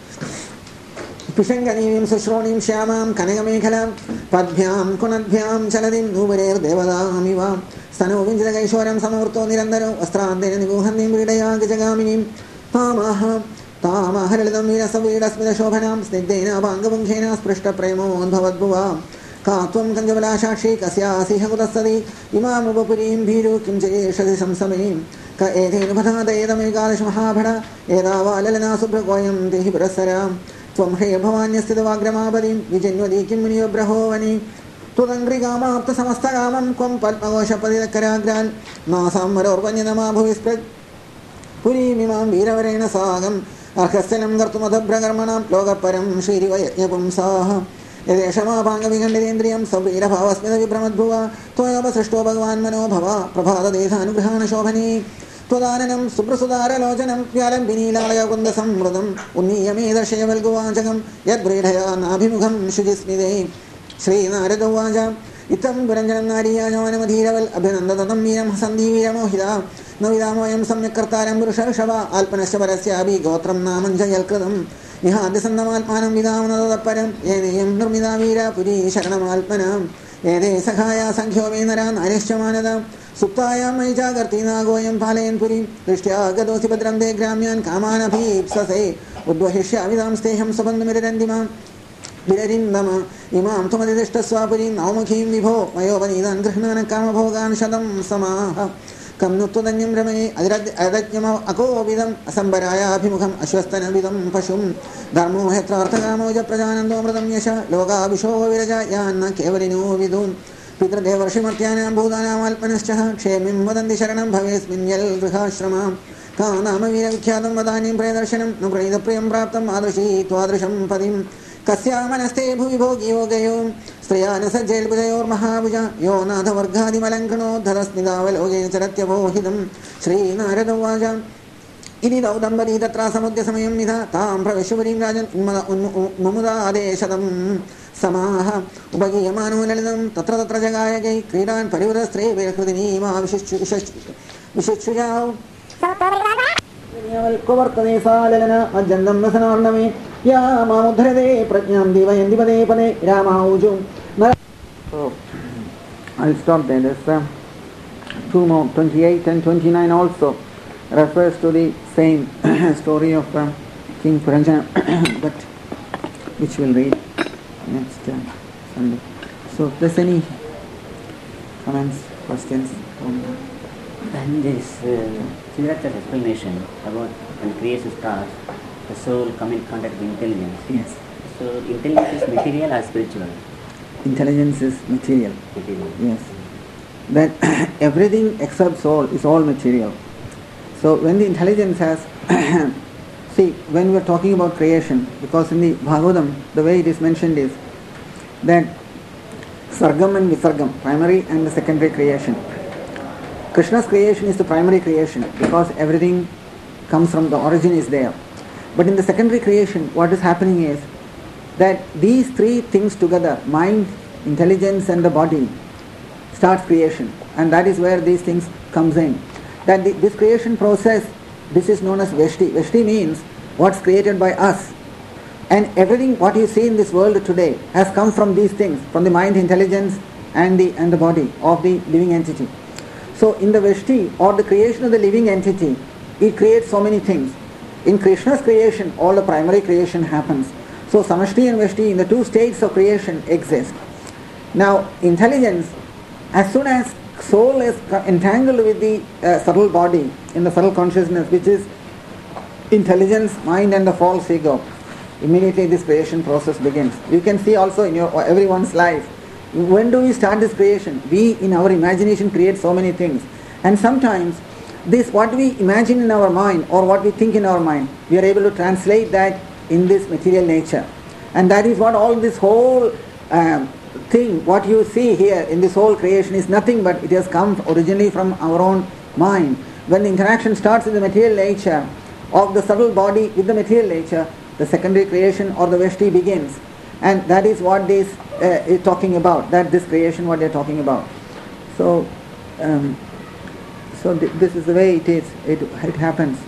Pishanganim Sushronim Shyamam Kanagamekalam Padbhyam Kunadbhyam Chaladim Nuvarer Devadamiva Stano Vinjagaishwaram Samurto Nirandaro Astrandena Nibuhandim Vidaya Gajagaminim Tamaha Tamaharadam Virasavira Smida Shobhanam Snidena Bangavunkhena Sprishta Premo Bhavadbuva Katvam Kanjavala Shakshi Kasya Sihagudasadi Imam Upapurim Biru Kimje Shadi Samsamim Ka Edin Bhata Edam Egalish Mahabhara Edava Lalana Subragoyam Dehi Prasaram Tvam He Bhavanya Stidavagramabadim Vijinwadi Kimuni Brahovani Tudangrigama Apta Samastagamam Kwam Padmagosha Padirakaragran Nasam Marorvanyanama Bhuvispred Puri Mimam Viravarena Sagam Arkastanam Gartumadabragarmanam Logaparam Shirivayapum Saha Shama Pangavihandendriam Sabira Bhavasmida Vibramadbhuva Toyaba Sashto Bhagavan Mano Bhava Prabhada Deshanugrahana Shobhani Todananam Suprasudara Lojanam Vyalam Vinilaya Kunda Samradam Uniyame Dashayaval Guvanjagam Yad Bredhaya Nabhimukham Shujismide Sri Naradawaja Itam Puranjanam Nariya Javanamadiral Abhinandadam Viram Sandi Viramohida Navidamoyam Samyakartaram Purushar Shava Alpanashavarasyabi Gotram Namanjayal Kradam Nihadisandamalatmanam Vidamanaparam Yedayam Nurmidavira Puri Sharanamalatmanam Yede Sakhaya Sankhyo Venaran Arishamanadam Suptaya Maija Gartina Goyam Palayan Puri Rishtya Gadosi Badram De Gramyan Kamana Pipsase Udvahishya Vidam Steham Sabandamirirandima Virarindama Imam Tumadishta Swapurim Naumakim Vibho Mayovanidan Grihnana Kamabhogan Shadam Samaha Kamnutudanyam Rame Adratnyama Akovidam Asambaraya Abhimukham Ashwastana Vidam Pashum Dharmo Hetrarthagamoja Prajanando Mradam Yasha Loga Abhisho Viraja Yana Kevarino Vidun Pitra Devarshimatyana Budana Malpanaschaha Kshemim Vadandi Sharanam Bhaves Minyal Grihashramam का नाम वीरविख्यातं वदानीं प्रियदर्शनं न प्रीतप्रियं प्राप्तम् आदृशी त्वादृशं पदिं कस्यामनस्ते भुवि भोगी योगयो स्त्रियान सज्जैर्भुजयोर्महाभुज यो नाथवर्गादिमलङ्कणो धरस्मिदावलोके चरत्यवोहितं श्रीनारद उवाच इति दौदम्बरी तत्र समुद्यसमयं निधा तां प्रविश्वपरीं राजन् मुमुदादेशतं समाह उपगीयमानो ललितं तत्र तत्र जगायकै क्रीडान् परिवृतस्त्रे विरकृतिनीमा विशिक्षुजाौ कुवर्तने सा ललना अजन्दं नसनार्णमे या मामुद्धरते प्रज्ञां दीवयन्ति पदे पदे रामाऊजु So, I'll stop there. There's uh, two more, twenty-eight and twenty-nine also refers to the same story of uh, King Puranjana, but which we'll read next uh, Sunday. So, if there's any comments, questions on that? And this uh, Siddhartha's explanation about when creation starts, the soul come in contact with intelligence. Yes. So, intelligence is material or spiritual? Intelligence is material. Material. Yes. That everything except soul is all material. So when the intelligence has, see, when we are talking about creation, because in the Bhagavatam, the way it is mentioned is that Sargam and Visargam, primary and the secondary creation. Krishna's creation is the primary creation because everything comes from the origin is there. But in the secondary creation, what is happening is that these three things together, mind, intelligence and the body, starts creation. And that is where these things comes in. That the, this creation process, this is known as Veshti. Veshti means what's created by us. And everything what you see in this world today has come from these things, from the mind, intelligence and the and the body of the living entity. So in the Veshti or the creation of the living entity, it creates so many things. In Krishna's creation, all the primary creation happens. So Samashti and Veshti in the two states of creation exist. Now intelligence, as soon as soul is entangled with the uh, subtle body, in the subtle consciousness, which is intelligence, mind and the false ego, immediately this creation process begins. You can see also in your everyone's life, when do we start this creation? We in our imagination create so many things. And sometimes this what we imagine in our mind or what we think in our mind, we are able to translate that in this material nature. And that is what all this whole um, thing, what you see here in this whole creation is nothing but it has come originally from our own mind. When the interaction starts in the material nature of the subtle body with the material nature, the secondary creation or the Veshti begins. And that is what this uh, is talking about, that this creation what they are talking about. So, um, so th- this is the way it is, it, it happens.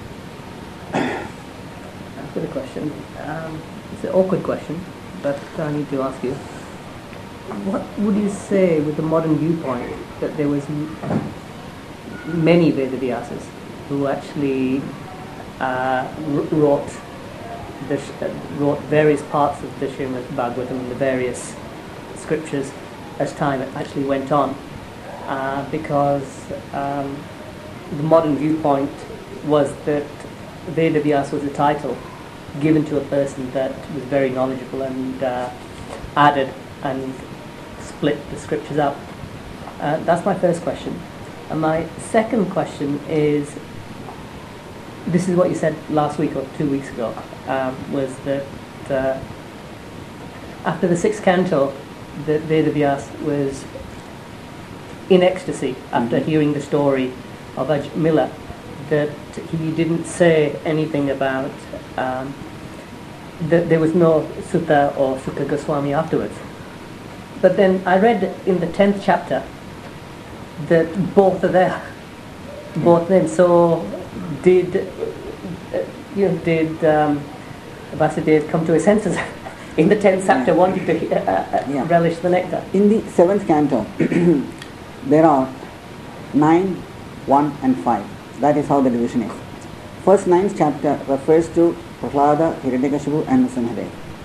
I've got a question. Um, it's an awkward question, but I need to ask you. What would you say with the modern viewpoint that there was m- many Vedavyasas who actually uh, wrote the sh- uh, wrote various parts of the Srimad Bhagavatam and the various scriptures as time actually went on, uh, because um, the modern viewpoint was that Vedavyasa was a title given to a person that was very knowledgeable and uh, added and split the scriptures up. Uh, that's my first question. And my second question is, this is what you said last week or two weeks ago, um, was that uh, after the sixth canto, that Vedavyasa was in ecstasy after mm-hmm. hearing the story of Ajmila, that he didn't say anything about um, that there was no Sutta or Sukha Goswami afterwards. But then I read in the tenth chapter that both are there, both them. So did uh, you know, did um, Vasudeva come to his senses in the tenth chapter, yeah. wanting to uh, uh, yeah. relish the nectar? In the seventh canto, there are nine, one, and five. That is how the division is. First ninth chapter refers to Prahlada, Hiranyakashipu, and Nrsimhadev.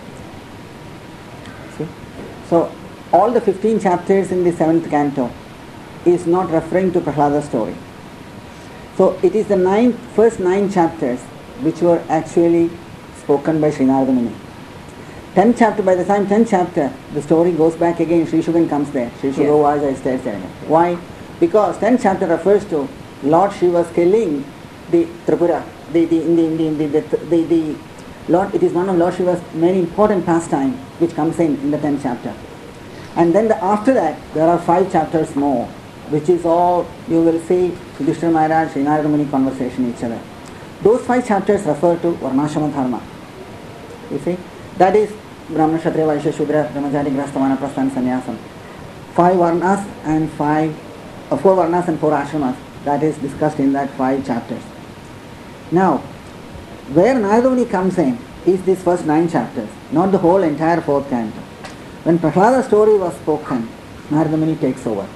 See? So all the fifteen chapters in the seventh canto is not referring to Prahlada's story. So it is the nine, first nine chapters which were actually spoken by Sri Narada Muni. Tenth chapter, by the time tenth chapter, the story goes back again, Sri Shukan comes there. Sri Shuka Vaja is there. Why? Because tenth chapter refers to Lord Shiva's killing the Tripura, the the in the in the, in the, the, the, the Lord, it is one of Lord Shiva's very important pastime which comes in in the tenth chapter. And then the, after that, there are five chapters more, which is all, you will see Yudhishthira Maharaj, Sri Narada Muni conversation each other. Those five chapters refer to Varnashrama Dharma. You see, that is Brahmana, Kshatriya, Vaishya, Shudra, Brahmachari, Grihastha, Vanaprastha and Sannyasam. Five Varnas and five, uh, four Varnas and four Ashramas. That is discussed in that five chapters. Now, where Narada Muni comes in is these first nine chapters, not the whole entire fourth canto. When Prahlada's story was spoken, Narada Muni takes over.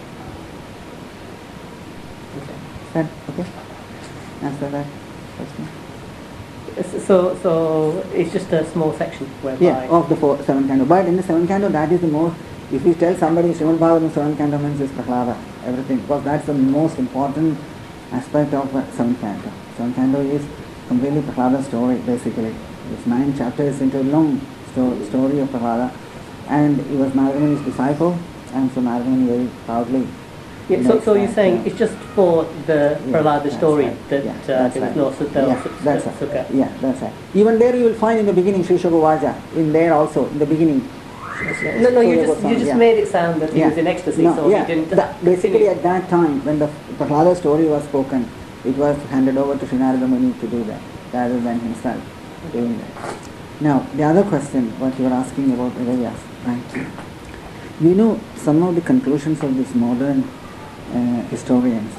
Okay. Is that okay? Answer that question. So, so it's just a small section whereby... Yeah, of the four, seventh canto. But in the seventh canto, that is the most, if you tell somebody Srimad Bhagavatam in seventh canto means it's Prahlada, everything, because that's the most important aspect of the seventh canto. Seventh canto is completely Prahlada's story, basically. It's nine chapters into a long sto- story of Prahlada, and he was Narada Muni's disciple, and so Narada Muni very proudly... Yeah, so, so you're saying it's just for the Yeah, Prahlada that's story right. that Yeah, uh, that's there was right. no Sutta Yeah, or Sutta- that's right. Sukha? Yeah, that's right. Even there you will find in the beginning Sri Shogavaja, in there also, in the beginning. No, no, you Surya just, Goswami, you just yeah. made it sound that he Yeah. was in ecstasy, No, so yeah. he didn't... That- basically at that time, when the Prahlada story was spoken, it was handed over to Sri Narada Muni to do that, rather than himself doing that. Now, the other question, what you were asking about Vedas, right? We know some of the conclusions of these modern uh, historians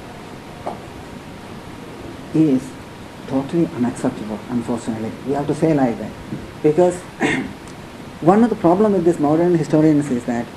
is totally unacceptable, unfortunately. We have to say like that. Because one of the problems with these modern historians is that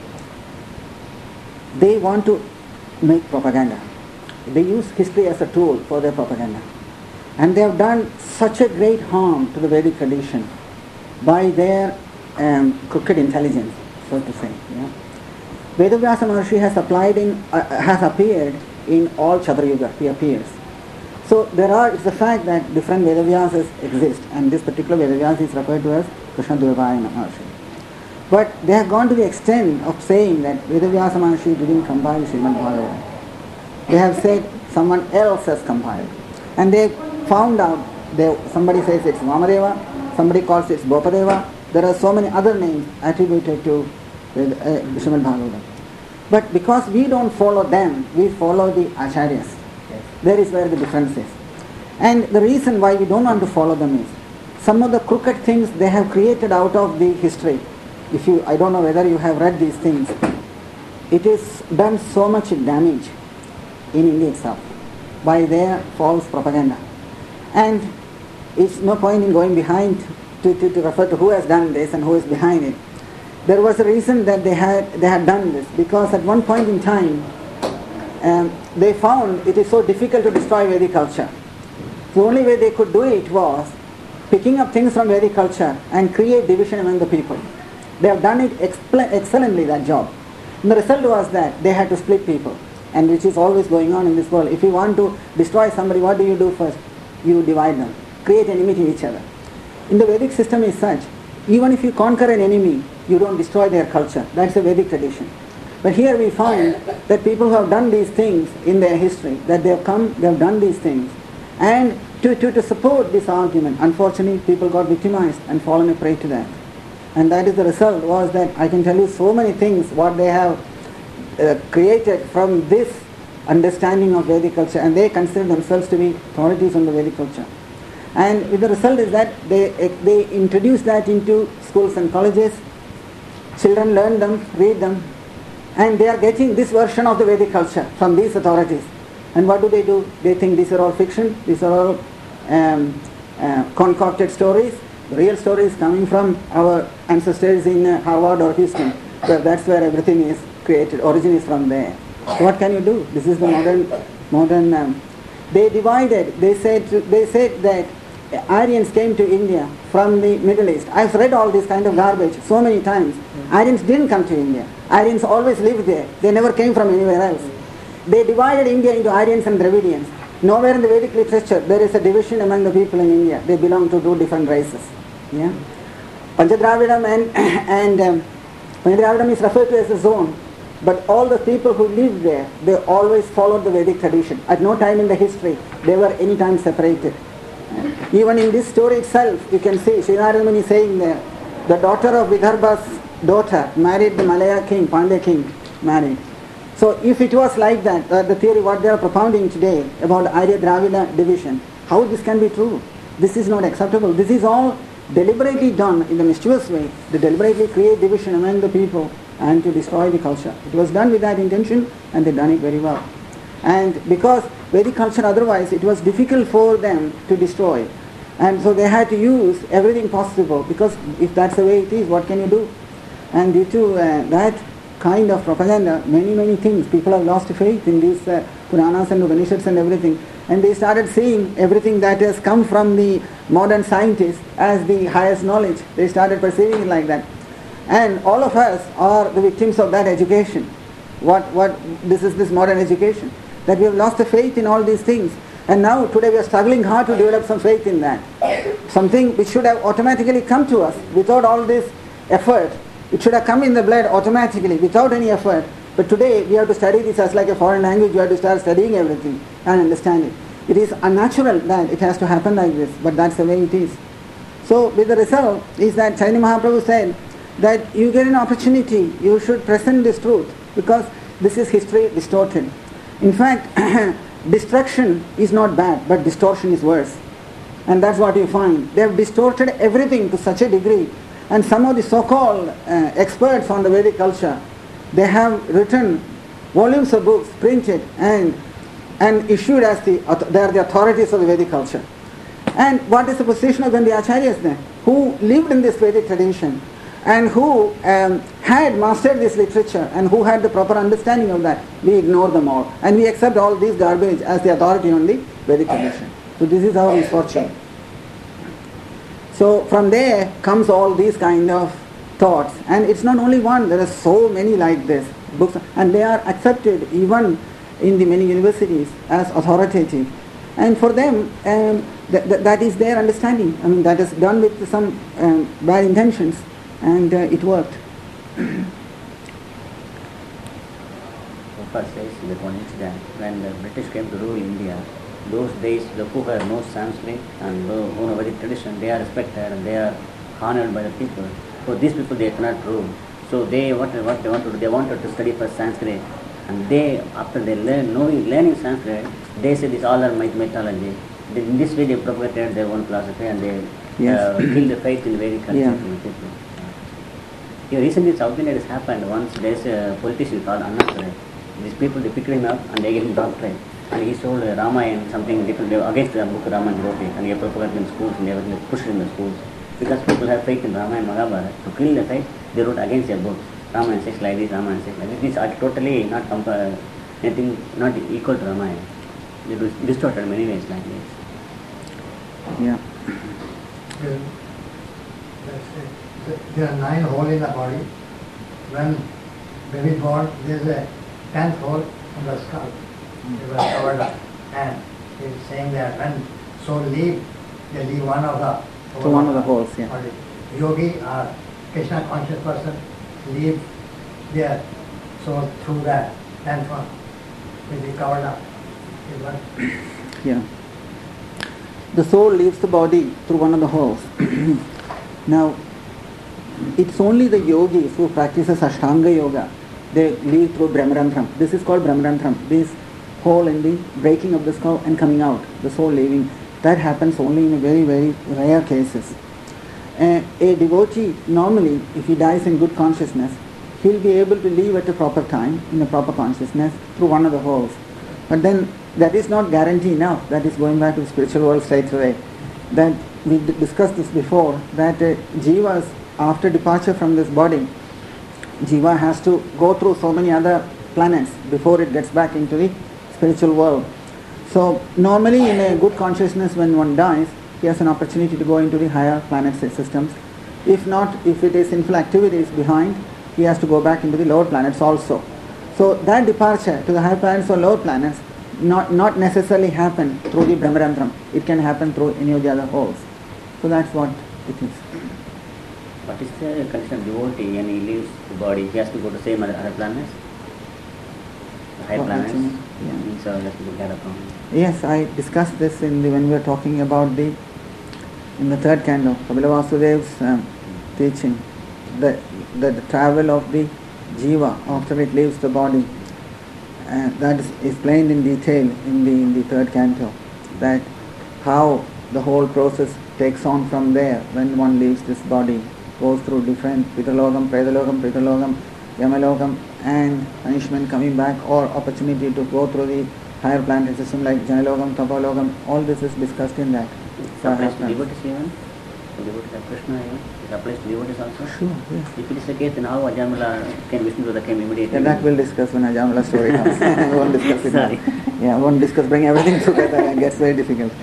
they want to make propaganda. They use history as a tool for their propaganda. And they have done such a great harm to the Vedic tradition by their um, crooked intelligence, so to say. Yeah? Vedavyasa Maharshi has applied in, uh, has appeared in all Chadra Yuga. He appears. So there are, it's the fact that different Vedavyasas exist, and this particular Vedavyasa is referred to as Krishna Dvayana Maharshi. But they have gone to the extent of saying that Vedavyasa Maharshi didn't compile Srimad Bhagavatam. They have said someone else has compiled. And they found out, they, somebody says it's Vamadeva, somebody calls it Bopadeva. There are so many other names attributed to uh, Srimad Bhagavatam. But because we don't follow them, we follow the Acharyas. There is where the difference is. And the reason why we don't want to follow them is some of the crooked things they have created out of the history. If you, I don't know whether you have read these things. It is done so much damage in India itself by their false propaganda. And it's no point in going behind to, to, to refer to who has done this and who is behind it. There was a reason that they had they had done this, because at one point in time um, they found it is so difficult to destroy Vedic culture. The only way they could do it was picking up things from Vedic culture and create division among the people. They have done it expl- excellently, that job. And the result was that they had to split people, and which is always going on in this world. If you want to destroy somebody, what do you do first? You divide them, create enmity to each other. In the Vedic system is such, even if you conquer an enemy, you don't destroy their culture. That's a Vedic tradition. But here we find that people who have done these things in their history, that they have come, they have done these things, and to, to, to support this argument, unfortunately people got victimized and fallen a prey to that. And that is the result, was that I can tell you so many things what they have uh, created from this understanding of Vedic culture, and they consider themselves to be authorities on the Vedic culture. And the result is that they they introduce that into schools and colleges. Children learn them, read them, and they are getting this version of the Vedic culture from these authorities. And what do they do? They think these are all fiction, these are all um, uh, concocted stories. The real story is coming from our ancestors in uh, Harvard or Houston, where that's where everything is created, origin is from there. So what can you do? This is the modern, modern. Um, they divided. They said they said that Aryans came to India from the Middle East. I've read all this kind of garbage so many times. Aryans didn't come to India. Aryans always lived there. They never came from anywhere else. They divided India into Aryans and Dravidians. Nowhere in the Vedic literature there is a division among the people in India. They belong to two different races. Yeah, Panchadravidam and and um, Panchadravidam is referred to as a zone. But all the people who lived there, they always followed the Vedic tradition. At no time in the history they were any time separated. Even in this story itself, you can see Sri Narada Muni saying there, the daughter of Vidarbha's daughter married the Malaya king, Pandya king married. So if it was like that, uh, the theory what they are propounding today about Arya Dravida division, how this can be true? This is not acceptable. This is all deliberately done in a mischievous way. They deliberately create division among the people and to destroy the culture. It was done with that intention and they done it very well. And because Vedic culture otherwise, it was difficult for them to destroy. And so they had to use everything possible, because if that's the way it is, what can you do? And due to uh, that kind of propaganda, many, many things, people have lost faith in these uh, Puranas and Upanishads and everything. And they started seeing everything that has come from the modern scientists as the highest knowledge. They started perceiving it like that. And all of us are the victims of that education. What, what, this is this modern education. That we have lost the faith in all these things. And now today we are struggling hard to develop some faith in that. Something which should have automatically come to us without all this effort. It should have come in the blood automatically without any effort. But today we have to study this as like a foreign language. We have to start studying everything and understand it. It is unnatural that it has to happen like this, but that's the way it is. So with the result is that Chaitanya Mahaprabhu said that you get an opportunity, you should present this truth, because this is history distorted. In fact, destruction is not bad, but distortion is worse. And that's what you find. They have distorted everything to such a degree. And some of the so-called uh, experts on the Vedic culture, they have written volumes of books, printed and and issued as the, they are the authorities of the Vedic culture. And what is the position of then the Acharyas then, who lived in this Vedic tradition and who um, had mastered this literature and who had the proper understanding of that? We ignore them all and we accept all these garbage as the authority on the Vedic tradition. So this is our misfortune. So from there comes all these kind of thoughts, and it's not only one, there are so many like this books, and they are accepted even in the many universities as authoritative. And for them, um, th- th- that is their understanding. I mean, that is done with some um, bad intentions, and uh, it worked. Prabhupada says that one incident, when the British came to rule India, those days the who have no Sanskrit and who know Vedic tradition, they are respected and they are honored by the people. So these people, they cannot rule. So they what, what they want to do, they wanted to study first Sanskrit. And they, after they learn, knowing, learning Sanskrit, they say this all are myth- mythology. They, in this way they propagated their own philosophy and they Yes. uh, killed the faith in Vedic culture. Yeah. in people. Here recently in South India it has happened. Once there is a politician called Annadurai. These people, they picked him up and they gave him doctorate. And he sold uh, Ramayana, something different, they were against the book Ramayana he wrote it, and he propagated in schools and they were pushed in the schools. Because people have faith in Ramayana and Mahabharata. To kill the faith, they wrote against their books. Ramayana says like this, Ramayana says like this. These are totally not compar- anything not equal to Ramayana. It was distorted in many ways like this. Yeah. There, there are nine holes in the body. When baby born, there is a tenth hole in the skull. They were covered up. And he is saying that when soul leave, they leave one of the So one of the holes, yeah. body. Yogi or Krishna conscious person leave there. So through that tenth one, will be covered up. Is what Yeah. The soul leaves the body through one of the holes. Now, it's only the yogis who practices Ashtanga Yoga. They leave through Brahmarantram. This is called Brahmarantram. This hole in the breaking of the skull and coming out, the soul leaving. That happens only in very, very rare cases. Uh, a devotee, normally, if he dies in good consciousness, he'll be able to leave at a proper time, in a proper consciousness, through one of the holes. But then, that is not guarantee enough. That is going back to the spiritual world straight away. That we d- discussed this before, that uh, jivas, after departure from this body, jiva has to go through so many other planets before it gets back into the spiritual world. So normally in a good consciousness, when one dies, he has an opportunity to go into the higher planet systems. If not, if it is sinful activities behind, he has to go back into the lower planets also. So that departure to the higher planets or lower planets not not necessarily happen through the Brahmarantram. It can happen through any of the other holes. So that's what it is. What is the condition of devotee when he leaves the body? He has to go to same other, other planets? higher What planets. mentioning? Yeah. Means uh, let's look at it from. Yes, I discussed this in the, when we were talking about the in the third canto, Kapila Vasudev's um, teaching, the, the the travel of the jiva after it leaves the body. Uh, that is explained in detail in the in the third canto. That how the whole process takes on from there when one leaves this body, goes through different Pitalogam, Predalogam, Pitalogam, Yamalogam, and punishment coming back, or opportunity to go through the higher planetary system like Janalogam, Tapalogam. All this is discussed in that. It applies to devotees even? To devotees like Krishna even? It applies to devotees also? Sure, yes. If it is the case, then how Ajamala came, Vishnu came immediately? Yeah, that we'll discuss when Ajamala story comes. We won't discuss it now. Sorry. Yeah, we won't discuss, bring everything together and it gets very difficult.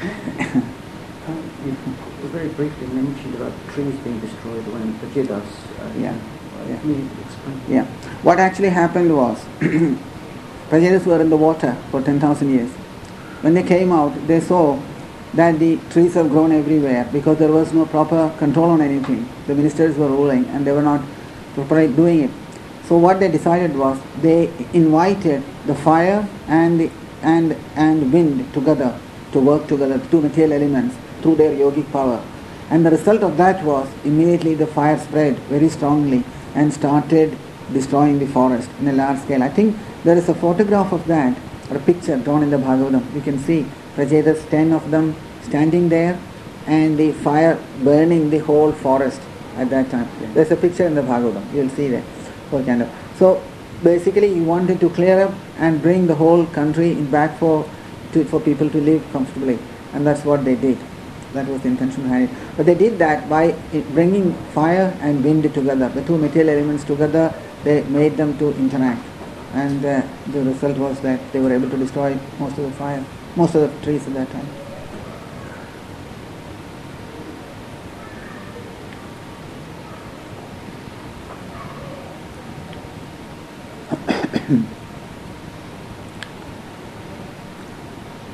You very briefly mentioned about trees being destroyed when Prajadas. Uh, Yeah, uh, yeah. Can you explain? Yeah. What actually happened was, Prajadas were in the water for ten thousand years. When they came out, they saw that the trees have grown everywhere because there was no proper control on anything. The ministers were ruling and they were not properly doing it. So what they decided was, they invited the fire and the and and wind together to work together, two material elements, through their yogic power. And the result of that was, immediately the fire spread very strongly and started destroying the forest in a large scale. I think there is a photograph of that, or a picture drawn in the Bhagavatam. You can see Prajadas, ten of them standing there, and the fire burning the whole forest at that time. There's a picture in the Bhagavatam. You'll see that. Whole kind of. So basically, he wanted to clear up and bring the whole country back for to, for people to live comfortably, and that's what they did. That was the intention behind it. But they did that by bringing fire and wind together, the two material elements together. They made them to interact, and uh, the result was that they were able to destroy most of the fire, most of the trees at that time.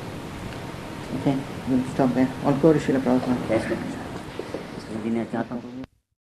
Okay, we'll stop there. All glory Srila Prabhupada. Yes, sir. So,